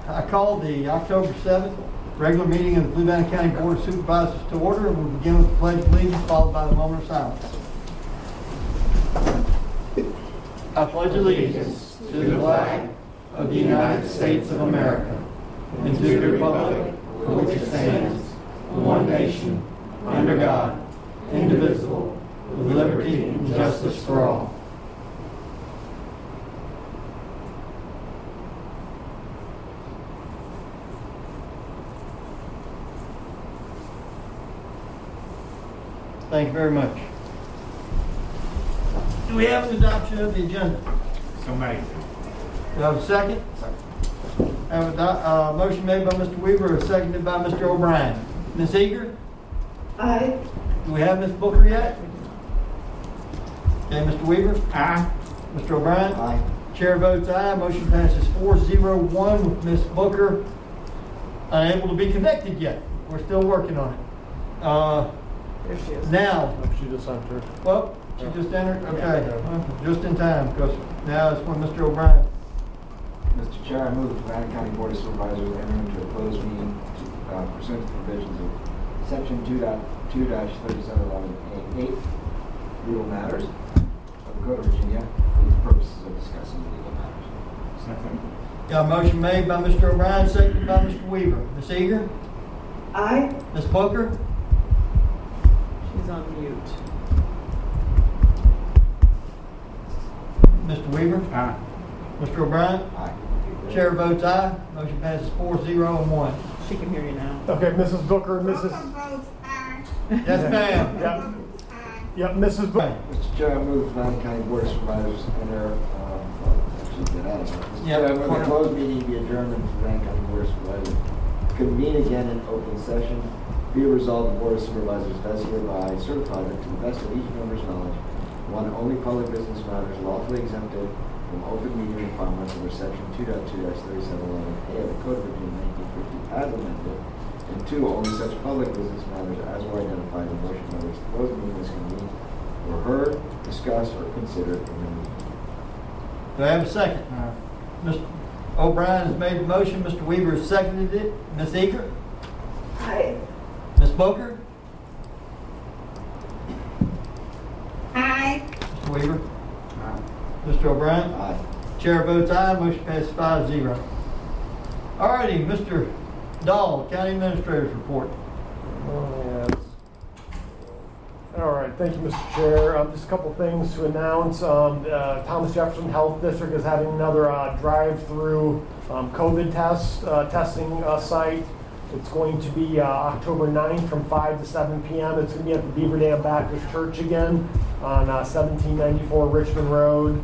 I call the October 7th regular meeting of the Fluvanna County Board of Supervisors to order, and we'll begin with the Pledge of Allegiance, followed by the moment of silence. I pledge allegiance to the flag of the United States of America and to the republic for which it stands, one nation, under God, indivisible, with liberty and justice for all. Thank you very much. Do we have an adoption of the agenda? So made. Do I have a second? I have a motion made by Mr. Weaver, seconded by Mr. O'Brien. Ms. Eager? Aye. Do we have Ms. Booker yet? Okay, Mr. Weaver? Aye. Mr. O'Brien? Aye. Chair votes aye. Motion passes 4-0-1 with Ms. Booker unable to be connected yet. We're still working on it. There she is. Now, She just entered. well, she just entered? Okay, just in time, because now it's when Mr. O'Brien. Mr. Chair, I move the Fluvanna County Board of Supervisors enter into a closed meeting pursuant to provisions of Section 2.2-3711A8 legal matters of the Code of Virginia for the purposes of discussing legal matters. Second. Got a motion made by Mr. O'Brien, seconded by Mr. Weaver. Ms. Eager? Aye. Ms. Booker? She's on mute. Mr. Weaver? Aye. Mr. O'Brien? Aye. Chair votes aye. Motion passes 4-0-1. She can hear you now. Okay, Mrs. Booker, Mrs. Yes, ma'am. Yep. Yep, Mrs. Booker. Mr. Chair, I move the Fluvanna County Board of Supervisors enter, actually get out of here. Mr. Yeah, Chair, I move the closed meeting be adjourned and the Fluvanna County Board of Supervisors convene again in open session. Be it resolved, the Board of Supervisors does hereby certify that to the best of each member's knowledge, one and only public business matters lawfully exempted from open meeting requirements under Section 2.2-3711A of the Code of Virginia 1950 as amended, and two, only such public business matters as were identified in the motion by which the closed meeting is convened were heard, discussed, or considered in the meeting. Do I have a second? Mr. O'Brien has made the motion. Mr. Weaver has seconded it. Ms. Eager? Aye. Ms. Booker? Aye. Mr. Weaver? Aye. Mr. O'Brien? Aye. Chair votes aye. Motion passes 5-0. All righty, Mr. Dahl, County Administrator's Report. All right, thank you, Mr. Chair. Just a couple things to announce. Thomas Jefferson Health District is having another drive-through COVID testing site. It's going to be October 9th from 5 to 7 p.m. It's going to be at the Beaver Dam Baptist Church again on 1794 Richmond Road.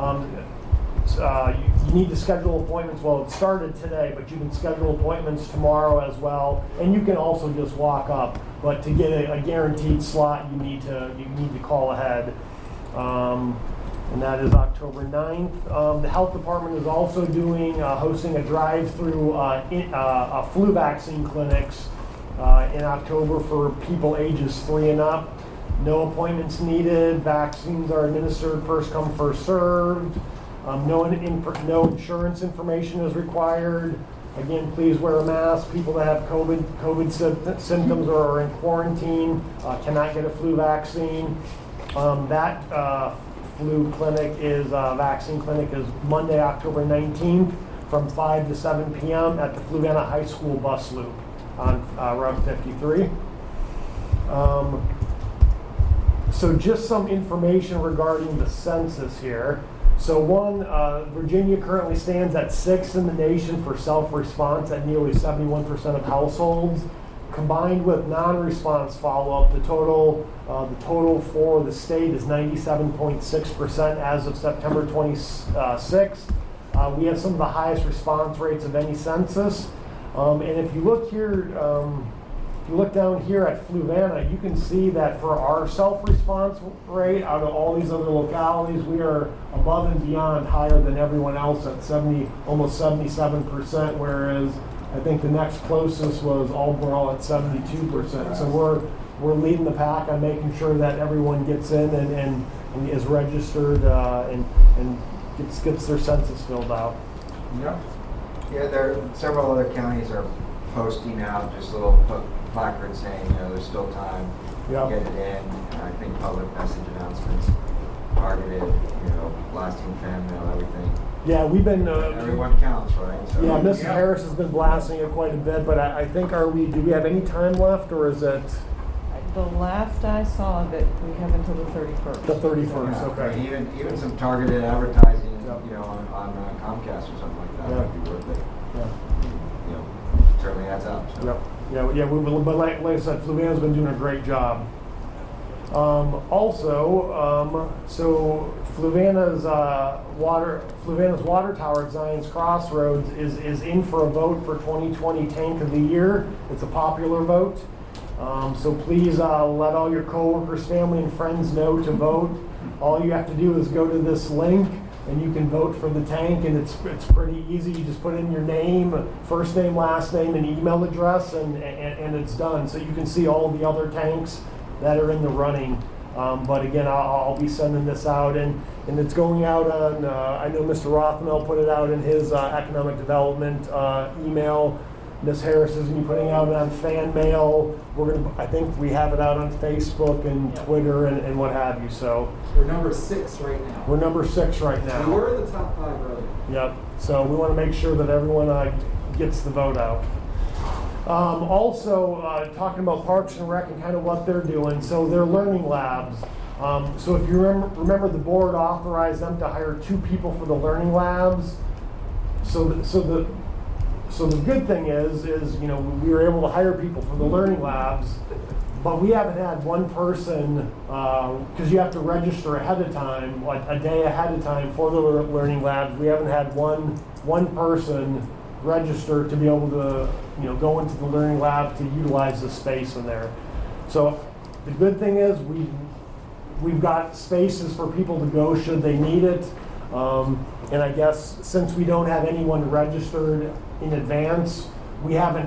You need to schedule appointments. Well, it started today, but you can schedule appointments tomorrow as well. And you can also just walk up. But to get a guaranteed slot, you need to call ahead. And that is October 9th. The health department is also hosting a drive-through flu vaccine clinics in October for people ages 3 and up. No appointments needed. Vaccines are administered first come, first served. No insurance information is required. Again, please wear a mask. People that have COVID symptoms or are in quarantine cannot get a flu vaccine. That flu clinic vaccine clinic is Monday, October 19th from 5 to 7 p.m. at the Fluvanna High School bus loop on Route 53. So just some information regarding the census here. So Virginia currently stands at 6th in the nation for self-response at nearly 71% of households. Combined with non-response follow-up, the total for the state is 97.6% as of September 26th. We have some of the highest response rates of any census. And if you look here, if you look down here at Fluvanna, you can see that for our self-response rate out of all these other localities, we are above and beyond higher than everyone else at almost 77%, whereas I think the next closest was Albemarle at 72%. So we're leading the pack on making sure that everyone gets in and is registered and gets their census filled out. Yep. Yeah, several other counties are posting out just little placards saying, there's still time to Yeah. get it in. And I think public message announcements targeted, blasting fan mail, everything. Yeah, we've been. Everyone counts, right? So, Yeah, Mrs. Harris has been blasting it quite a bit, but I think do we have any time left, or is it The last I saw of it, we have until the 31st. the 31st? Yeah, Okay. even some targeted advertising, Yeah. on Comcast or something like that Yeah. would be worth it. Yeah. Certainly adds up. So. Yep. Yeah. But like I said, Fluvanna's been doing a great job. So Fluvanna's water tower at Zion's Crossroads is in for a vote for 2020 Tank of the Year. It's a popular vote. So please let all your coworkers, family, and friends know to vote. All you have to do is go to this link and you can vote for the tank, and it's pretty easy. You just put in your name, first name, last name, and email address, and it's done. So you can see all the other tanks that are in the running. But again, I'll be sending this out, and it's going out on, I know Mr. Rothmel put it out in his economic development email. Ms. Harris is going to be putting it out on fan mail. I think we have it out on Facebook and Twitter and what have you. So We're number 6 right now. we're number 6 right now. We were in the top 5 earlier. Yep. So we want to make sure that everyone gets the vote out. Also, talking about Parks and Rec and kind of what they're doing. So their learning labs. So if you remember, the board authorized them to hire 2 people for the learning labs. So the good thing is we were able to hire people for the learning labs, but we haven't had one person, because you have to register ahead of time, like a day ahead of time for the learning labs. We haven't had one person register to be able to go into the learning lab to utilize the space in there. So the good thing is we've got spaces for people to go should they need it. And I guess since we don't have anyone registered in advance, we are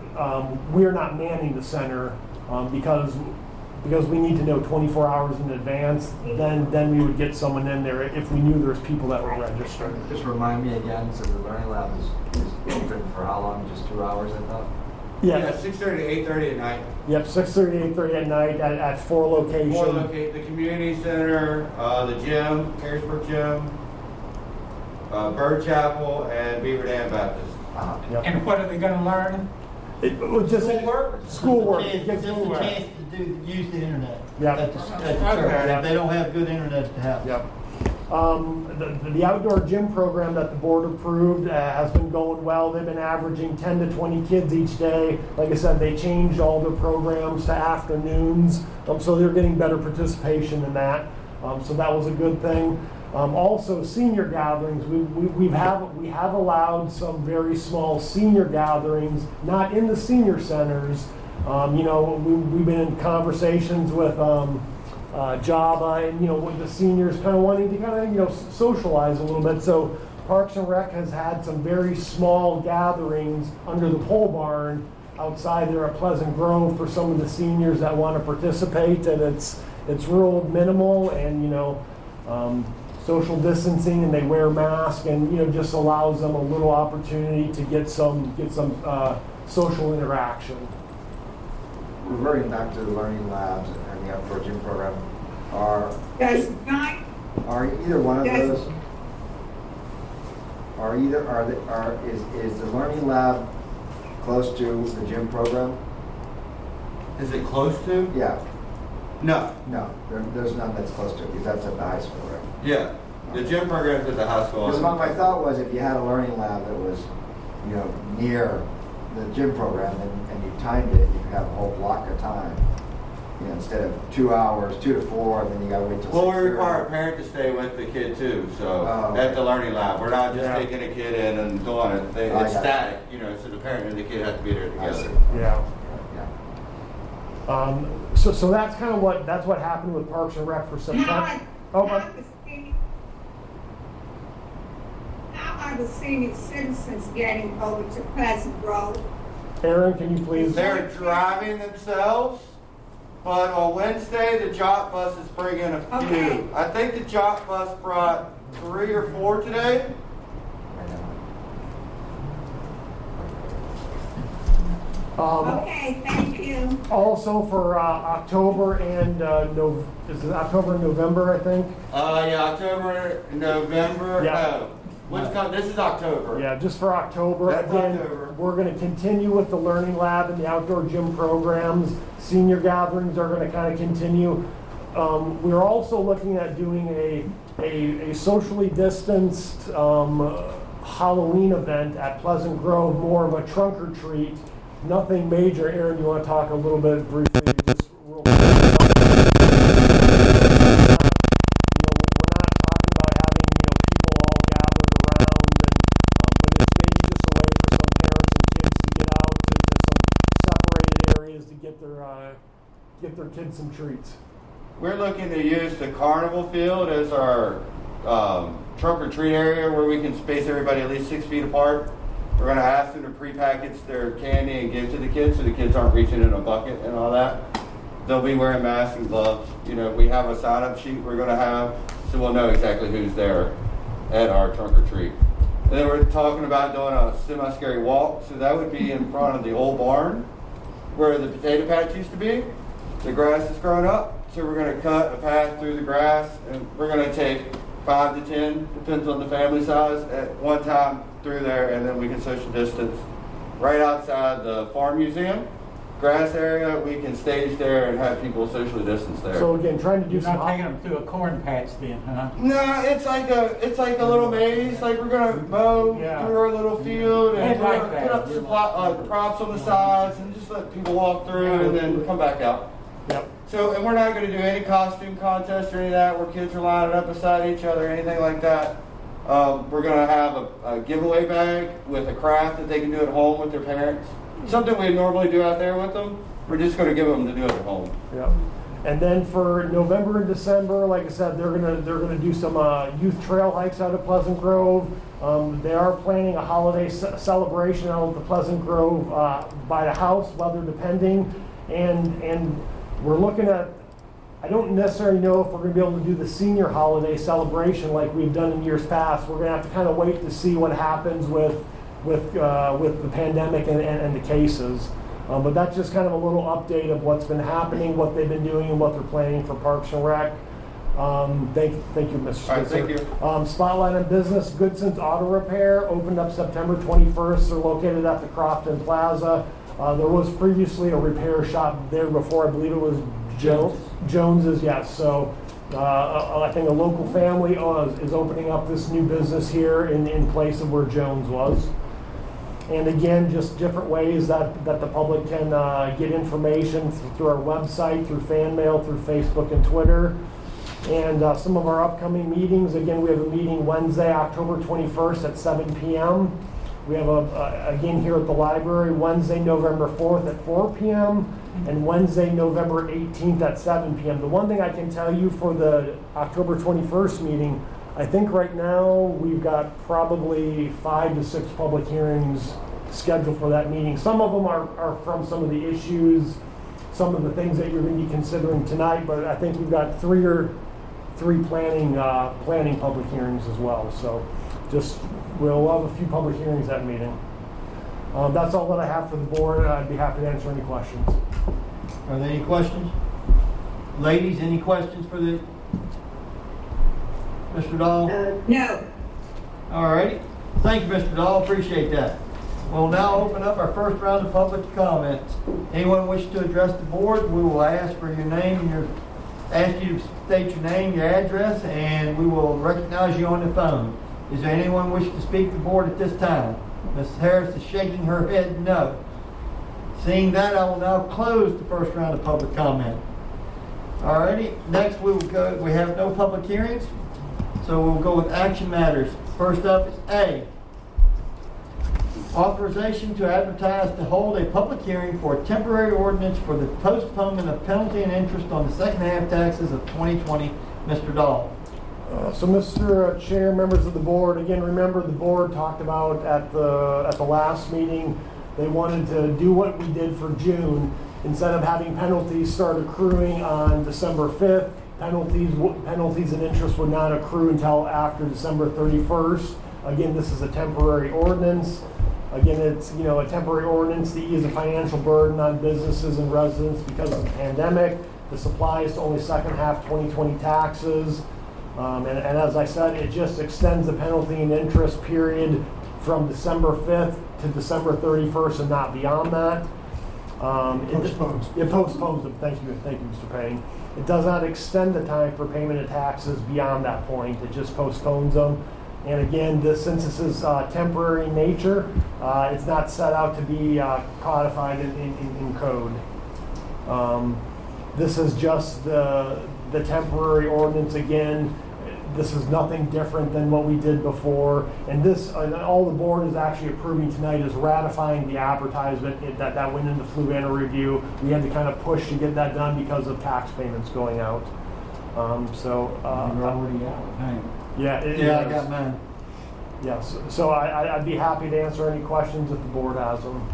not manning the center because we need to know 24 hours in advance. Then we would get someone in there if we knew there was people that were registered. Just remind me again, so the learning lab is open for how long? Just 2 hours, I thought? Yeah. 6:30 to 8:30 at night. Yep, 6:30 to 8:30 at night at 4 locations. The community center, the gym, Harrisburg Gym, Bird Chapel, and Beaver Dam Baptist. Yep. And what are they going to learn? It was just schoolwork. Just a chance to use the internet. Yep. At the church. If they don't have good internet at the house. Yep. The outdoor gym program that the board approved has been going well. They've been averaging 10 to 20 kids each day. Like I said, they changed all their programs to afternoons, so they're getting better participation in that. So that was a good thing. Also, senior gatherings. We have allowed some very small senior gatherings, not in the senior centers. We've been in conversations with Java and with the seniors, kind of wanting to socialize a little bit. So Parks and Rec has had some very small gatherings under the pole barn outside there at Pleasant Grove for some of the seniors that want to participate, and it's real minimal and social distancing, and they wear masks, and just allows them a little opportunity to get some social interaction. Reverting back to the learning labs and the outdoor gym program, are either one of those? Is the learning lab close to the gym program? Is it close to? Yeah. No. No, there's none that's close to it, because that's at the high school, right? Yeah. The gym program's at the high school. Because my thought was, if you had a learning lab that was, near the gym program and you timed it, you could have a whole block of time. Instead of 2 hours, 2 to 4, and then you got to wait till 6:30. Well, we require a parent to stay with the kid too, so at the learning lab. We're not just taking a kid in and doing it. It's static, so the parent and the kid have to be there together. Yeah. So that's kind of what happened with Parks and Rec for September. How are the senior citizens getting over to Pleasant Grove? Aaron, can you please? They're driving themselves, but on Wednesday the job bus is bringing a few. Okay. I think the job bus brought 3 or 4 today. Okay, thank you. Also for October and is it October and November, I think? Yeah, October, November, Yeah. no. This is October. Yeah, just for October. That's Again, October. we're going to continue with the Learning Lab and the outdoor gym programs. Senior gatherings are going to kind of continue. We're also looking at doing a socially distanced Halloween event at Pleasant Grove, more of a trunk or treat. Nothing major. Aaron, you want to talk a little bit briefly, just real quick? We're not talking about having people all gathered around, but it's maybe just a way for some parents and kids to get out to some separated areas to get their kids some treats. We're looking to use the carnival field as our trunk or treat area where we can space everybody at least 6 feet apart. We're going to ask them to prepackage their candy and give to the kids so the kids aren't reaching in a bucket and all that. They'll be wearing masks and gloves. We have a sign-up sheet we're going to have, so we'll know exactly who's there at our trunk or treat. And then we're talking about doing a semi-scary walk, so that would be in front of the old barn where the potato patch used to be. The grass is growing up, so we're going to cut a path through the grass, and we're going to take 5 to 10, depends on the family size, at one time through there, and then we can social distance right outside the farm museum grass area. We can stage there and have people socially distance there. So again, trying to do You're some. not taking them through a corn patch then, huh? No, it's like a little maze. Like we're gonna mow through our little field and we're gonna put up some props on the sides and just let people walk through and then come back out. Yep. So, and we're not going to do any costume contest or any of that where kids are lining up beside each other, anything like that. We're going to have a giveaway bag with a craft that they can do at home with their parents. Something we normally do out there with them. We're just going to give them to do it at home. Yep. And then for November and December, like I said, they're gonna do some youth trail hikes out of Pleasant Grove. They are planning a holiday celebration out of the Pleasant Grove by the house, weather depending, and we're looking at. I don't necessarily know if we're going to be able to do the senior holiday celebration like we've done in years past. We're going to have to kind of wait to see what happens with the pandemic and the cases. But that's just kind of a little update of what's been happening, what they've been doing, and what they're planning for Parks and Rec. Thank you, Mr. Spitzer. All right, thank you. Spotlight on Business, Goodson's Auto Repair opened up September 21st. They're located at the Crofton Plaza. There was previously a repair shop there before. I believe it was Jones's, yes. So I think a local family is opening up this new business here in place of where Jones was. And again, just different ways that the public can get information through our website, through fan mail, through Facebook and Twitter. And some of our upcoming meetings, again, we have a meeting Wednesday, October 21st at 7 p.m. We have again here at the library, Wednesday, November 4th at 4 p.m. and Wednesday, November 18th at 7 p.m. The one thing I can tell you for the October 21st meeting, I think right now we've got probably 5 to 6 public hearings scheduled for that meeting. Some of them are from some of the issues, some of the things that you're going to be considering tonight, but I think we've got three planning public hearings as well. So we'll have a few public hearings at meeting. That's all that I have for the board. I'd be happy to answer any questions. Are there any questions? Ladies, any questions for the Mr. Dahl? No. All righty. Thank you, Mr. Dahl. Appreciate that. We'll now open up our first round of public comments. Anyone wish to address the board, we will ask for your name and ask you to state your name, your address, and we will recognize you on the phone. Is there anyone wishing to speak to the board at this time? Ms. Harris is shaking her head no. Seeing that, I will now close the first round of public comment. Alrighty, next we will go. We have no public hearings, so we'll go with action matters. First up is A. Authorization to advertise to hold a public hearing for a temporary ordinance for the postponement of penalty and interest on the second half taxes of 2020. Mr. Dahl. So, Mr. Chair, members of the board, again, remember the board talked about at the last meeting, they wanted to do what we did for June. Instead of having penalties start accruing on December 5th, penalties and interest would not accrue until after December 31st. Again, this is a temporary ordinance. Again, it's, a temporary ordinance to ease a financial burden on businesses and residents because of the pandemic. This applies to only second half 2020 taxes. And as I said, it just extends the penalty and interest period from December 5th to December 31st and not beyond that. It postpones them. Thank you, Mr. Payne. It does not extend the time for payment of taxes beyond that point. It just postpones them. And again, since this is temporary in nature, it's not set out to be codified in code. This is just the temporary ordinance again. This is nothing different than what we did before. And all the board is actually approving tonight is ratifying the advertisement that went into Fluvanna Review. We had to kind of push to get that done because of tax payments going out. You're already out. Hey. Yeah, I got mine. Yes, so I'd be happy to answer any questions if the board has them.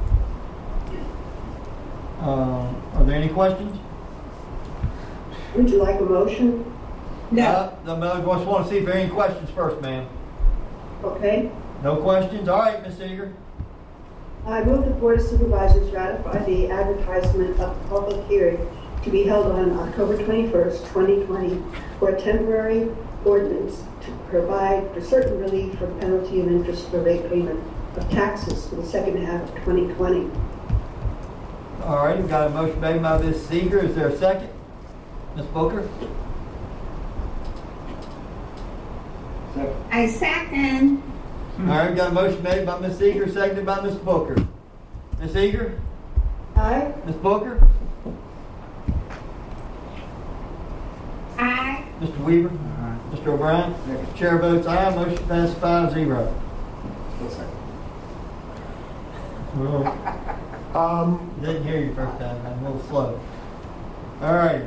Are there any questions? Would you like a motion? No. I just want to see if there are any questions first, ma'am. Okay. No questions? All right, Ms. Eager. I move the Board of Supervisors ratify the advertisement of the public hearing to be held on October 21st, 2020 for a temporary ordinance to provide for certain relief from penalty and interest for late payment of taxes for the second half of 2020. All right, we've got a motion made by Ms. Seeger. Is there a second? Ms. Booker? Second. I second. All right, we've got a motion made by Ms. Seeger, seconded by Ms. Booker. Ms. Eager? Aye. Ms. Booker? Aye. Mr. Weaver? Mr. O'Brien? Chair votes aye. Motion passes 5-0. Didn't hear you first time. I'm a little slow. All right.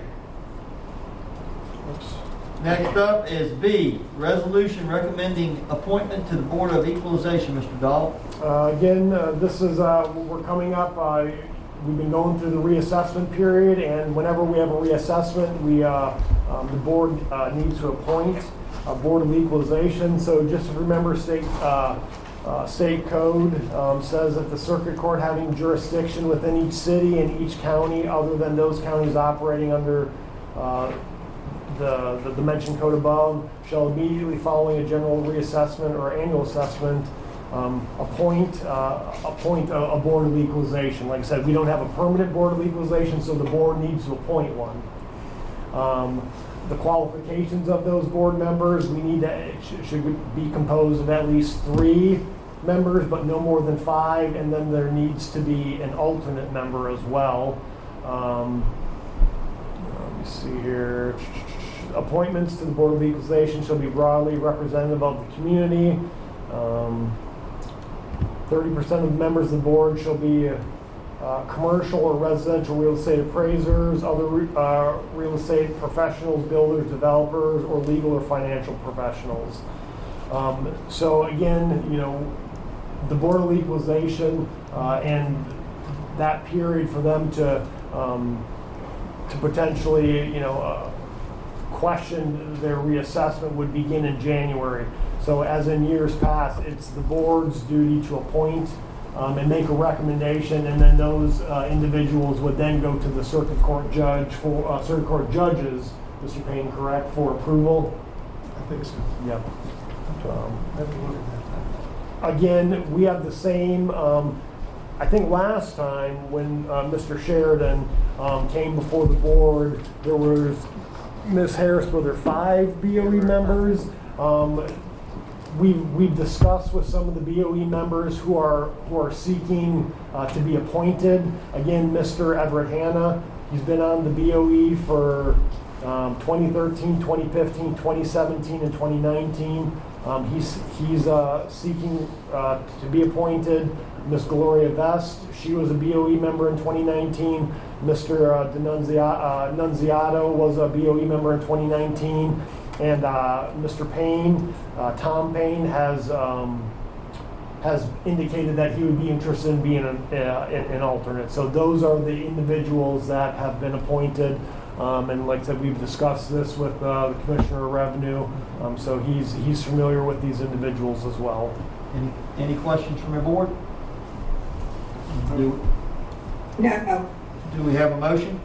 Next up is B, resolution recommending appointment to the Board of Equalization. Mr. Dahl. Again, this is, we're coming up, we've been going through the reassessment period, and whenever we have a reassessment, the board needs to appoint a Board of Equalization. So just remember state code says that the circuit court having jurisdiction within each city and each county other than those counties operating under the mentioned code above shall immediately following a general reassessment or annual assessment appoint a Board of Equalization. Like I said, we don't have a permanent Board of Equalization, so the board needs to appoint one. The qualifications of those board members, we need should be composed of at least 3 members, but no more than 5, and then there needs to be an alternate member as well. Let me see here. Appointments to the Board of Equalization shall be broadly representative of the community. 30% of the members of the board shall be commercial or residential real estate appraisers, other real estate professionals, builders, developers, or legal or financial professionals. So again, the Board of Equalization and that period for them to potentially, question their reassessment would begin in January. So as in years past, it's the board's duty to appoint and make a recommendation, and then those individuals would then go to the circuit court judge for circuit court judges, Mr. Payne, correct, for approval? I think so. Yep. Let me look at that. Again, we have the same, I think last time when Mr. Sheridan came before the board, there was, Ms. Harris, were there 5 BOE members? We've discussed with some of the BOE members who are seeking to be appointed. Again, Mr. Everett Hanna, he's been on the BOE for 2013, 2015, 2017, and 2019. He's seeking to be appointed. Ms. Gloria Vest, she was a BOE member in 2019. Mr. Nunziato was a BOE member in 2019. And Mr. Payne, Tom Payne, has indicated that he would be interested in being an alternate. So those are the individuals that have been appointed. And like I said, we've discussed this with the Commissioner of Revenue. So he's familiar with these individuals as well. Any questions from your board? Do No. we have a motion?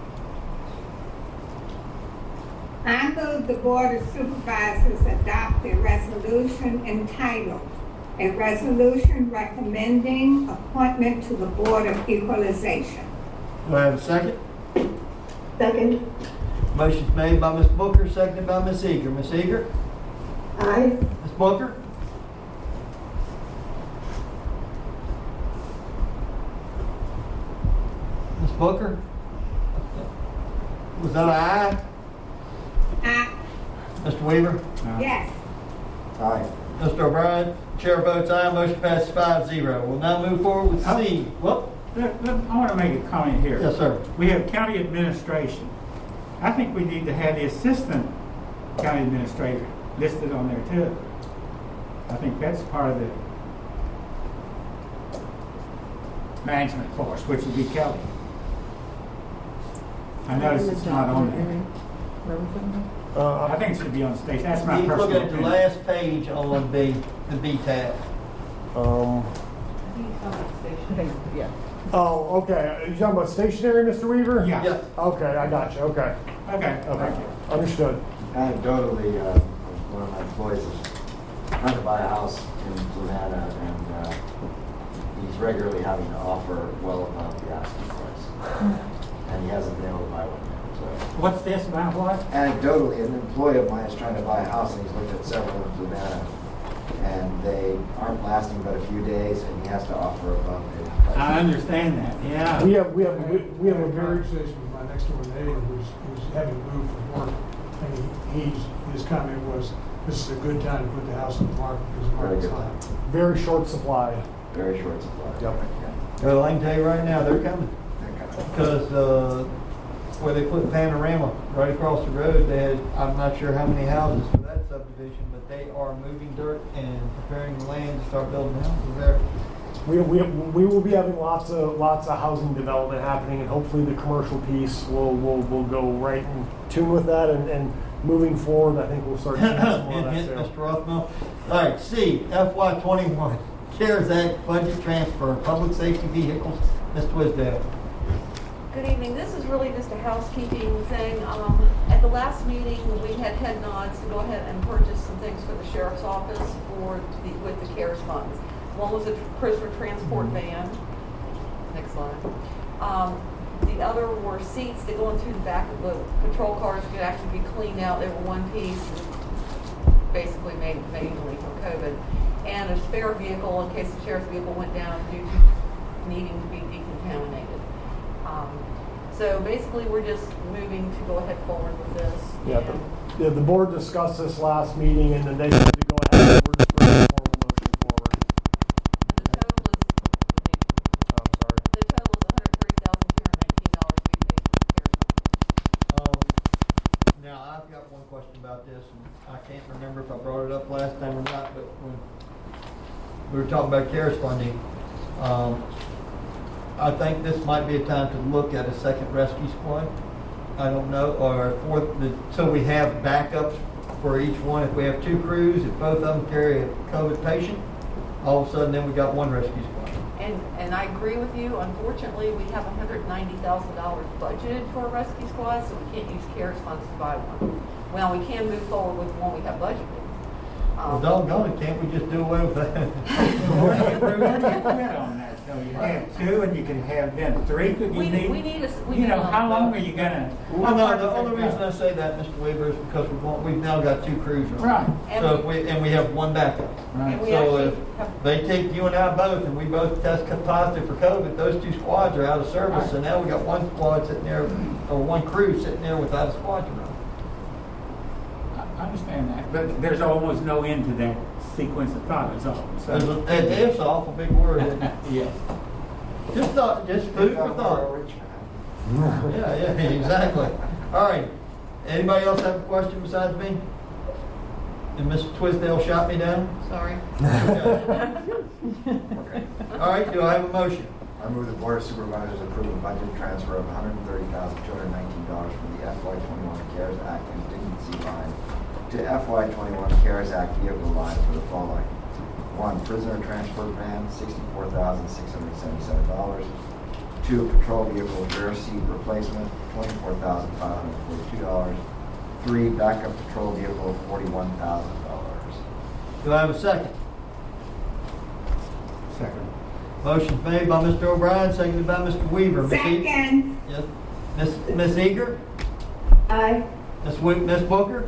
I move the Board of Supervisors adopt a resolution entitled, "A Resolution Recommending Appointment to the Board of Equalization." Do I have a second? Second. Motion's made by Ms. Booker, seconded by Ms. Eager. Ms. Eager? Aye. Ms. Booker? Ms. Booker? Was that an aye? Mr. Weaver? Yes. Aye. Mr. O'Brien? Chair votes aye, motion passes 5-0. We'll now move forward with C. Well, I want to make a comment here. yes, sir. We have county administration. I think we need to have the assistant county administrator listed on there too. I think that's part of the management force, which would be Kelly. I noticed it's not on there. Where was it? I think it should be on stage. That's my You personal look at the opinion. last page on the B tab. I think, yeah. Oh, okay. Are you talking about stationary, Mr. Weaver? Yeah. Yes. Okay, I got you. Okay. Okay, Okay. thank you. Understood. Anecdotally, one of my employees is trying to buy a house in Fluvanna, and he's regularly having to offer well above the asking price. And he hasn't been able to buy one yet. So, What's this about what? anecdotally, an employee of mine is trying to buy a house, and he's looked at several in Fluvanna, and they aren't lasting but a few days, and he has to offer above the price. I understand that, yeah. We have a very conversation with my next door neighbor who's having to move from work, and his comment was, this is a good time to put the house on the market because the Very market's good high. time. very short supply. Very short supply. Yep. Yeah. Well, I can tell you right now, they're coming. Because where they put Panorama right across the road, they had, I'm not sure how many houses for that subdivision, but they are moving dirt and preparing the land to start building houses there. We will be having lots of housing development happening, and hopefully the commercial piece will go right in tune with that, and moving forward, I think we'll start seeing some more of that Hint, too. Mr. Rothmel. All right, C, FY21, CARES Act budget transfer, public safety vehicles, Ms. Twisdale. Good evening. This is really just a housekeeping thing. At the last meeting, we had head nods to go ahead and purchase some things for the sheriff's office with the CARES funds. One was a prisoner transport van. Next slide. The other were seats that go into the back of the patrol cars could actually be cleaned out. They were one piece, basically made manually for COVID. And a spare vehicle in case the sheriff's vehicle went down due to needing to be decontaminated. So basically, we're just moving to go ahead forward with this. Yeah, the board discussed this last meeting, and then they said to go ahead, and we're just bringing a formal motion forward. The total is $130,219 to be paid for the CARES fund. Now, I've got one question about this, and I can't remember if I brought it up last time or not, but when we were talking about CARES funding, I think this might be a time to look at a second rescue squad. I don't know, or so we have backups for each one. If we have two crews, if both of them carry a COVID patient, all of a sudden then we got one rescue squad. And I agree with you. Unfortunately, we have $190,000 budgeted for a rescue squad, so we can't use CARES funds to buy one. Well, we can move forward with one we have budgeted. Well, doggone it, can't we just do away with that? You have two, and you can have then three. We need how long are you gonna? Well, no, the only reason I say that, Mr. Weaver, is because we've now got two crews running. Right. So we have one backup. Right. And we So actually if have, they take you and I both, and we both test positive for COVID, those two squads are out of service, Right. so now we got one squad sitting there, or one crew sitting there without a squad to run. I understand that, but there's almost no end to that sequence of thought. Is all. So It's an awful big word, isn't it? yes. Just food for thought. Yeah, exactly. All right. Anybody else have a question besides me? And Mr. Twisdale shot me down? sorry. Okay. All right, do I have a motion? I move the Board of Supervisors approve a budget transfer of $130,219 from the FY21 CARES Act contingency line to FY21 CARES Act vehicle line for the following. 1, prisoner transfer van, $64,677. 2, patrol vehicle rear seat replacement, $24,542. 3, backup patrol vehicle, $41,000. Do I have a second? Second. Motion made by Mr. O'Brien, seconded by Mr. Weaver. Ms. E- Second. Yes. Miss Eager? Aye. Miss Booker?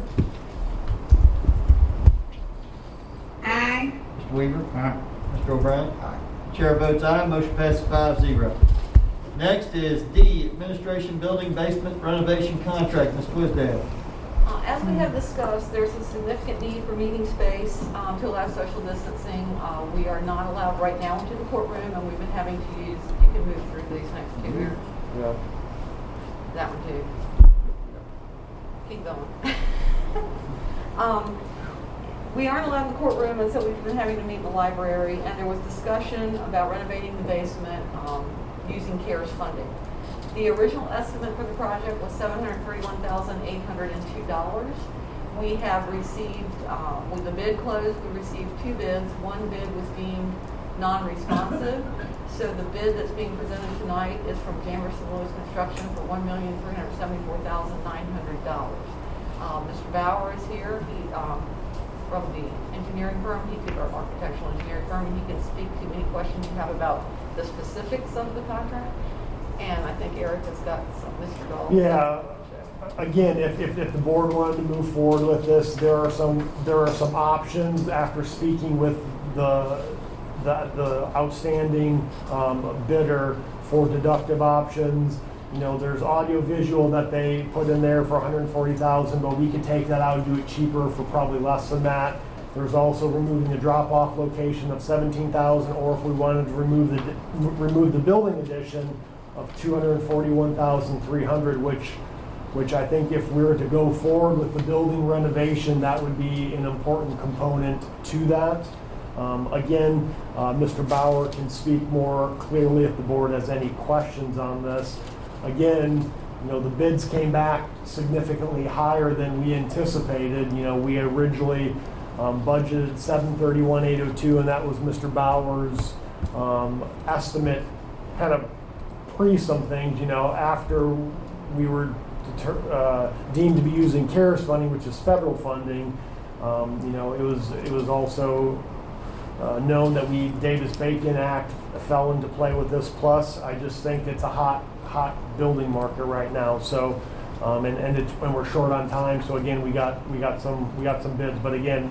Aye. Mr. Weaver? Aye. Mr. O'Brien? Aye. Chair votes aye, motion passes 5-0. Next is D, Administration Building Basement Renovation Contract. Ms. Twisdale. As we have discussed, there's a significant need for meeting space to allow social distancing. We are not allowed right now into the courtroom, and we've been having to use, you can move through these next two here. Yeah. That one too. Keep going. We aren't allowed in the courtroom, and so we've been having to meet in the library, and there was discussion about renovating the basement using CARES funding. The original estimate for the project was $731,802. We have received, when the bid closed, we received 2 bids. One bid was deemed non-responsive. So the bid that's being presented tonight is from Jamerson Lewis Construction for $1,374,900. Mr. Bauer is here. He from the engineering firm, our architectural engineering firm, and he can speak to any questions you have about the specifics of the contract. And I think Eric has got some, Mr. Dahl. Yeah, again, if the board wanted to move forward with this, there are some options after speaking with the outstanding bidder for deductive options. You know, there's audio visual that they put in there for $140,000, but we could take that out and do it cheaper for probably less than that. There's also removing the drop-off location of $17,000, or if we wanted to remove the building addition of $241,300, which I think if we were to go forward with the building renovation, that would be an important component to that. Again, Mr. Bauer can speak more clearly if the board has any questions on this. Again, you know, the bids came back significantly higher than we anticipated. You know, we had originally budgeted $731,802, and that was Mr. Bauer's estimate, kind of pre some things, you know, after we were deemed to be using CARES funding, which is federal funding. You know, it was also known that Davis-Bacon Act fell into play with this. Plus, I just think it's a hot building market right now. So, and we're short on time. So again, we got some bids. But again,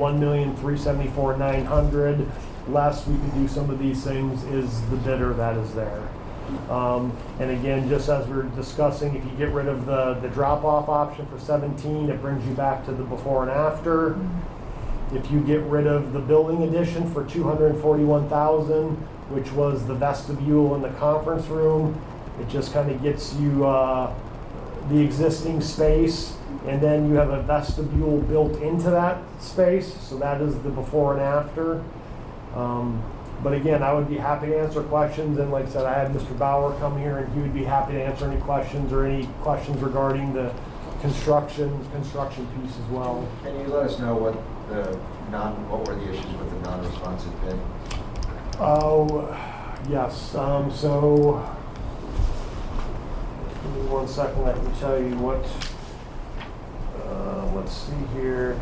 $1,374,900 less we could do some of these things is the bidder that is there. And again, just as we were discussing, if you get rid of the drop-off option for 17, it brings you back to the before and after. If you get rid of the building addition for $241,000, which was the vestibule and the conference room, it just kind of gets you the existing space, and then you have a vestibule built into that space, so that is the before and after. But again, I would be happy to answer questions, and like I said, I had Mr. Bauer come here, and he would be happy to answer any questions regarding the construction piece as well. Can you let us know what were the issues with the non-responsive bid? Oh, yes. So, give me 1 second. I can tell you what. Let's see here.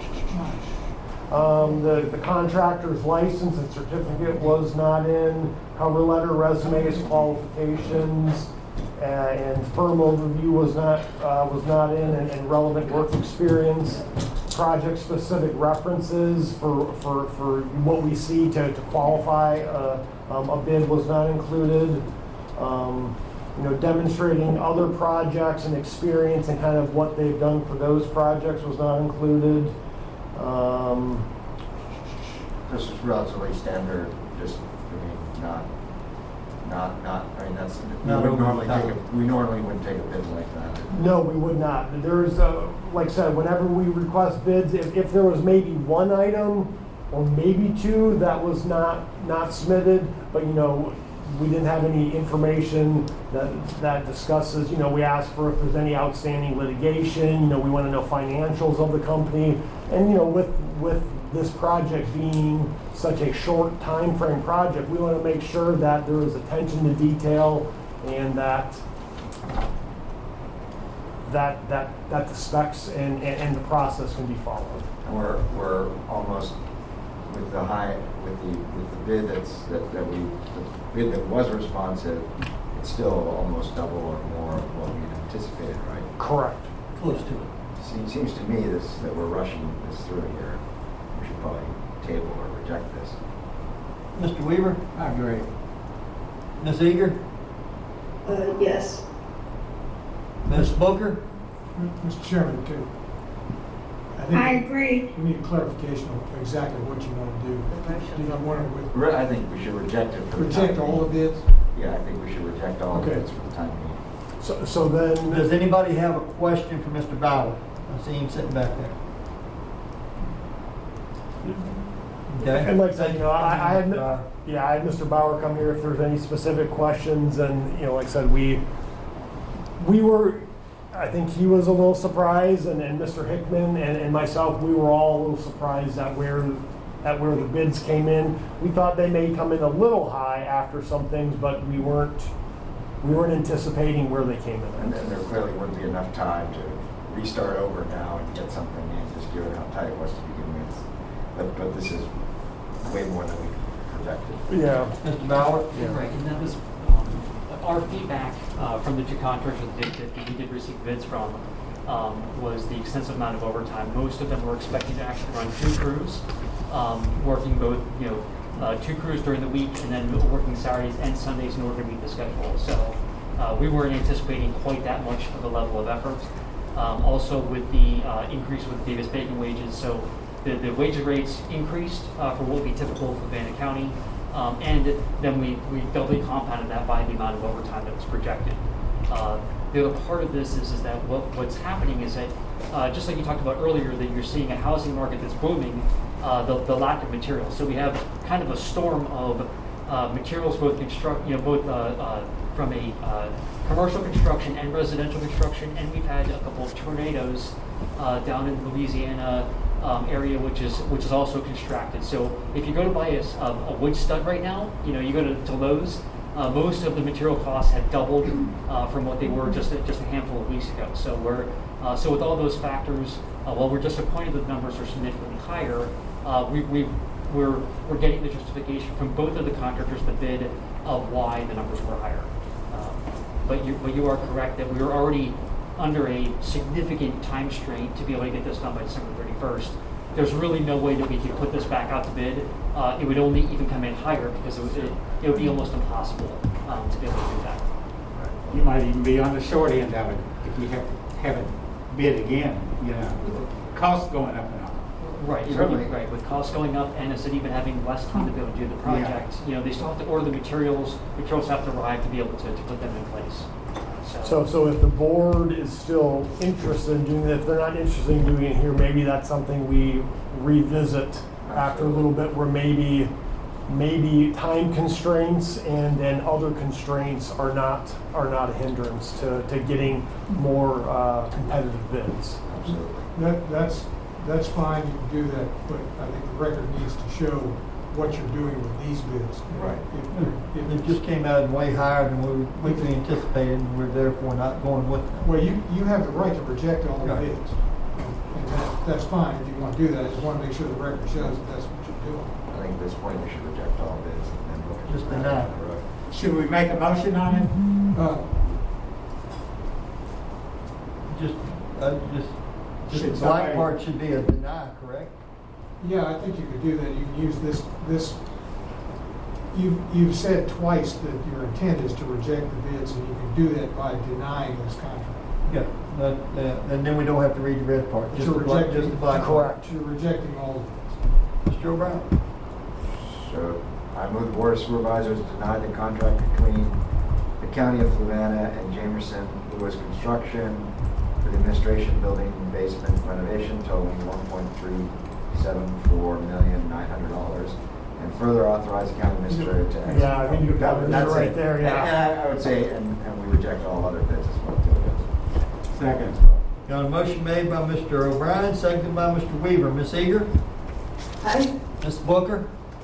The contractor's license and certificate was not in. Cover letter, resumes, qualifications, and firm overview was not in, and relevant work experience. Project-specific references for what we see to qualify a bid was not included. You know, demonstrating other projects and experience and kind of what they've done for those projects was not included. This is relatively standard, just, I mean, not, I mean, that's, we normally wouldn't take a bid like that. No, we would not. There's, like I said, whenever we request bids, if there was maybe one item or maybe two that was not submitted, but, you know, we didn't have any information that discusses, you know, we asked for if there's any outstanding litigation, you know, we want to know financials of the company, and, you know, with this project being such a short time frame project, we want to make sure that there is attention to detail and that the specs and the process can be followed. And we're almost with the bid the bid that was responsive, it's still almost double or more of what we anticipated, right? Correct. Close to it. Seems to me that we're rushing this through here. We should probably table or reject this. Mr. Weaver? I agree. Ms. Eager? Yes. Ms. Booker? Mr. Chairman, I agree. we need clarification on exactly what you want to do. Do you want to I think we should reject it for the reject time all the being. bids? Yeah, I think we should reject all the Okay. bids for the time being. So then, Does anybody have a question for Mr. Bauer? I see him sitting back there. Okay. and like I said, I had Mr. Bauer come here if there's any specific questions, and like I said, we were. I think he was a little surprised, and Mr. Hickman and myself, we were all a little surprised at where the bids came in. We thought they may come in a little high after some things, but we weren't anticipating where they came in. And then there clearly wouldn't be enough time to restart over now and get something in, just given how tight it was to begin with. But this is way more than we projected. Yeah. Mr. Bauer? Yeah. Right, and that was our feedback from the two contractors that we did receive bids from was the extensive amount of overtime. Most of them were expecting to actually run 2 crews, working both, 2 crews during the week and then working Saturdays and Sundays in order to meet the schedule. So we weren't anticipating quite that much of a level of effort. Also with the increase with Davis-Bacon wages, so the wage rates increased for what would be typical for Vanna County. And then we doubly compounded that by the amount of overtime that was projected. The other part of this is that what's happening is that, just like you talked about earlier, that you're seeing a housing market that's booming, the lack of materials. So we have kind of a storm of materials, both from a commercial construction and residential construction, and we've had a couple of tornadoes down in Louisiana area, which is also constructed. So if you go to buy a wood stud right now, you go to Lowe's, most of the material costs have doubled from what they were just a handful of weeks ago. So so with all those factors, while we're disappointed that the numbers are significantly higher, we're getting the justification from both of the contractors the bid of why the numbers were higher. But you are correct that we were already under a significant time strain to be able to get this done by December 31st. There's really no way that we could put this back out to bid. It would only even come in higher because it would be almost impossible to be able to do that. You might even be on the short end of it if you have it bid again, with the costs going up and up. Right, Certainly. right. With costs going up and instead even having less time to be able to do the project, they still have to order the materials. Materials have to arrive to be able to put them in place. So if the board is still interested in doing that, if they're not interested in doing it here, maybe that's something we revisit after a little bit, where maybe time constraints and then other constraints are not a hindrance to getting more competitive bids. Absolutely. That's fine, you can do that, but I think the record needs to show what you're doing with these bids. Right. If It just came out way higher than we anticipated, and we're therefore not going with them. Well, you have the right to reject all the Right. bids. And that's fine if you want to do that. I just want to make sure the record shows that that's what you're doing. I think at this point we should reject all bids and then look at Just the deny. down the road. Should we make a motion on it? Just Should the black somebody- part should be a deny, correct? Yeah, I think you could do that. You can use this. You've said twice that your intent is to reject the bids, and you can do that by denying this contract. Yeah, and then we don't have to read the red part, just the black, just the black part. Correct. You're rejecting all of Mr. O'Brien? So I move the Board of Supervisors deny the contract between the County of Fluvanna and Jamerson Lewis Construction for the administration building basement renovation totaling $1,374,900, and further authorize the county administrator to execute. Yeah, I think you covered it That's right there, yeah. And I would say, and we reject all other bids as well, too. Second. Got a motion made by Mr. O'Brien, seconded by Mr. Weaver. Ms. Eager? Aye. Ms. Booker?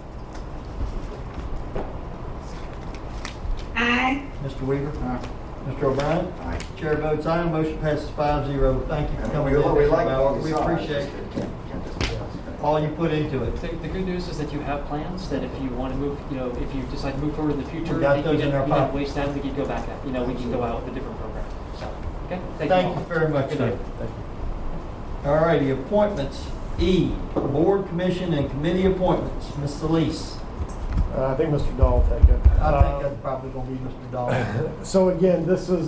Aye. Mr. Weaver? Mr. O'Brien? Aye. Chair votes aye, motion passes 5-0. Thank you for And coming we in. like Mr. Bauer. what We saw. appreciate Can't just- all you put into it. The good news is that you have plans, that if you want to move, if you decide to move forward in the future, We got you those can in our pocket. waste that, we can go back at, we can go out with a different program. So, okay? Thank all. you very much, Good sir. night. All righty, appointments. E, Board, Commission, and Committee appointments. Ms. Solis. I think Mr. Dahl will take it. I think that's probably going to be Mr. Dahl. So again, this is,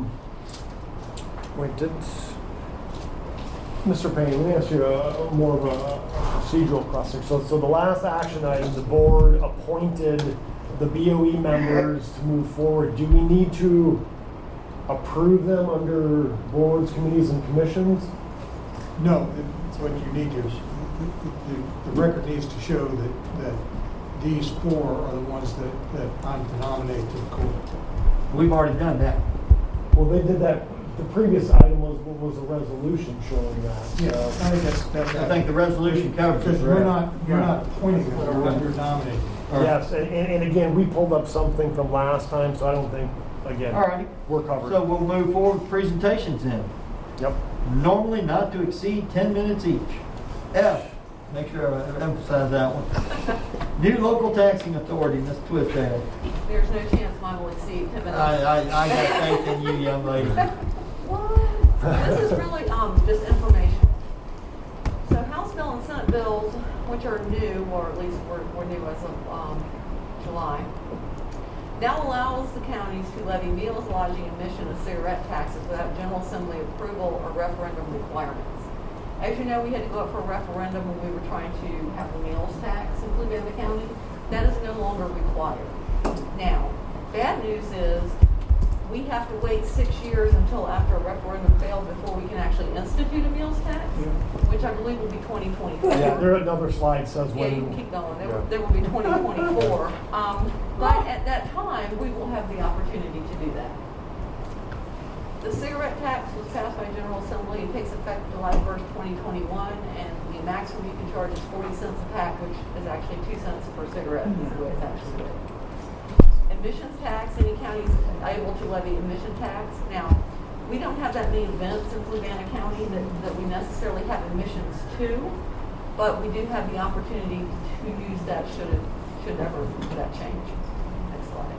Mr. Payne, let me ask you more of a procedural question. So the last action item, the board appointed the BOE members to move forward. Do we need to approve them under boards, committees, and commissions? No, it's what you need to, the record needs to show that these four are the ones that I'm to nominate to the court. We've already done that. Well, they did that, the previous item was a resolution showing that. Yeah, I think that's. I think the resolution covers it. Because you're not appointing them, you're nominating. Yes, and again, we pulled up something from last time, so I don't think, again, All righty. we're covered. So we'll move forward with presentations then. Yep. Normally not to exceed 10 minutes each. F, make sure I emphasize that one. New local taxing authority, Ms. Twitchell. There's no chance mine will exceed 10 minutes. I got faith in you, young lady. What? This is really just information. So House bill and Senate bills, which are new, or at least were new as of July, now allows the counties to levy meals, lodging, emission, and cigarette taxes without General Assembly approval or referendum requirements. As you know, we had to go up for a referendum when we were trying to have the meals tax in Fluvanna County. That is no longer required. Now, bad news is we have to wait 6 years until after a referendum failed before we can actually institute a meals tax, which I believe will be 2024. Yeah, there another slide says Yeah, you can keep going. There will be 2024. But at that time, we will have the opportunity to do that. The cigarette tax was passed by General Assembly. It takes effect July 1st, 2021, and the maximum you can charge is 40 cents a pack, which is actually 2 cents per cigarette, is the way it's actually written. Emissions tax, any county is able to levy emission tax. Now, we don't have that many events in Fluvanna County that we necessarily have emissions to, but we do have the opportunity to use that should ever that change. Next slide.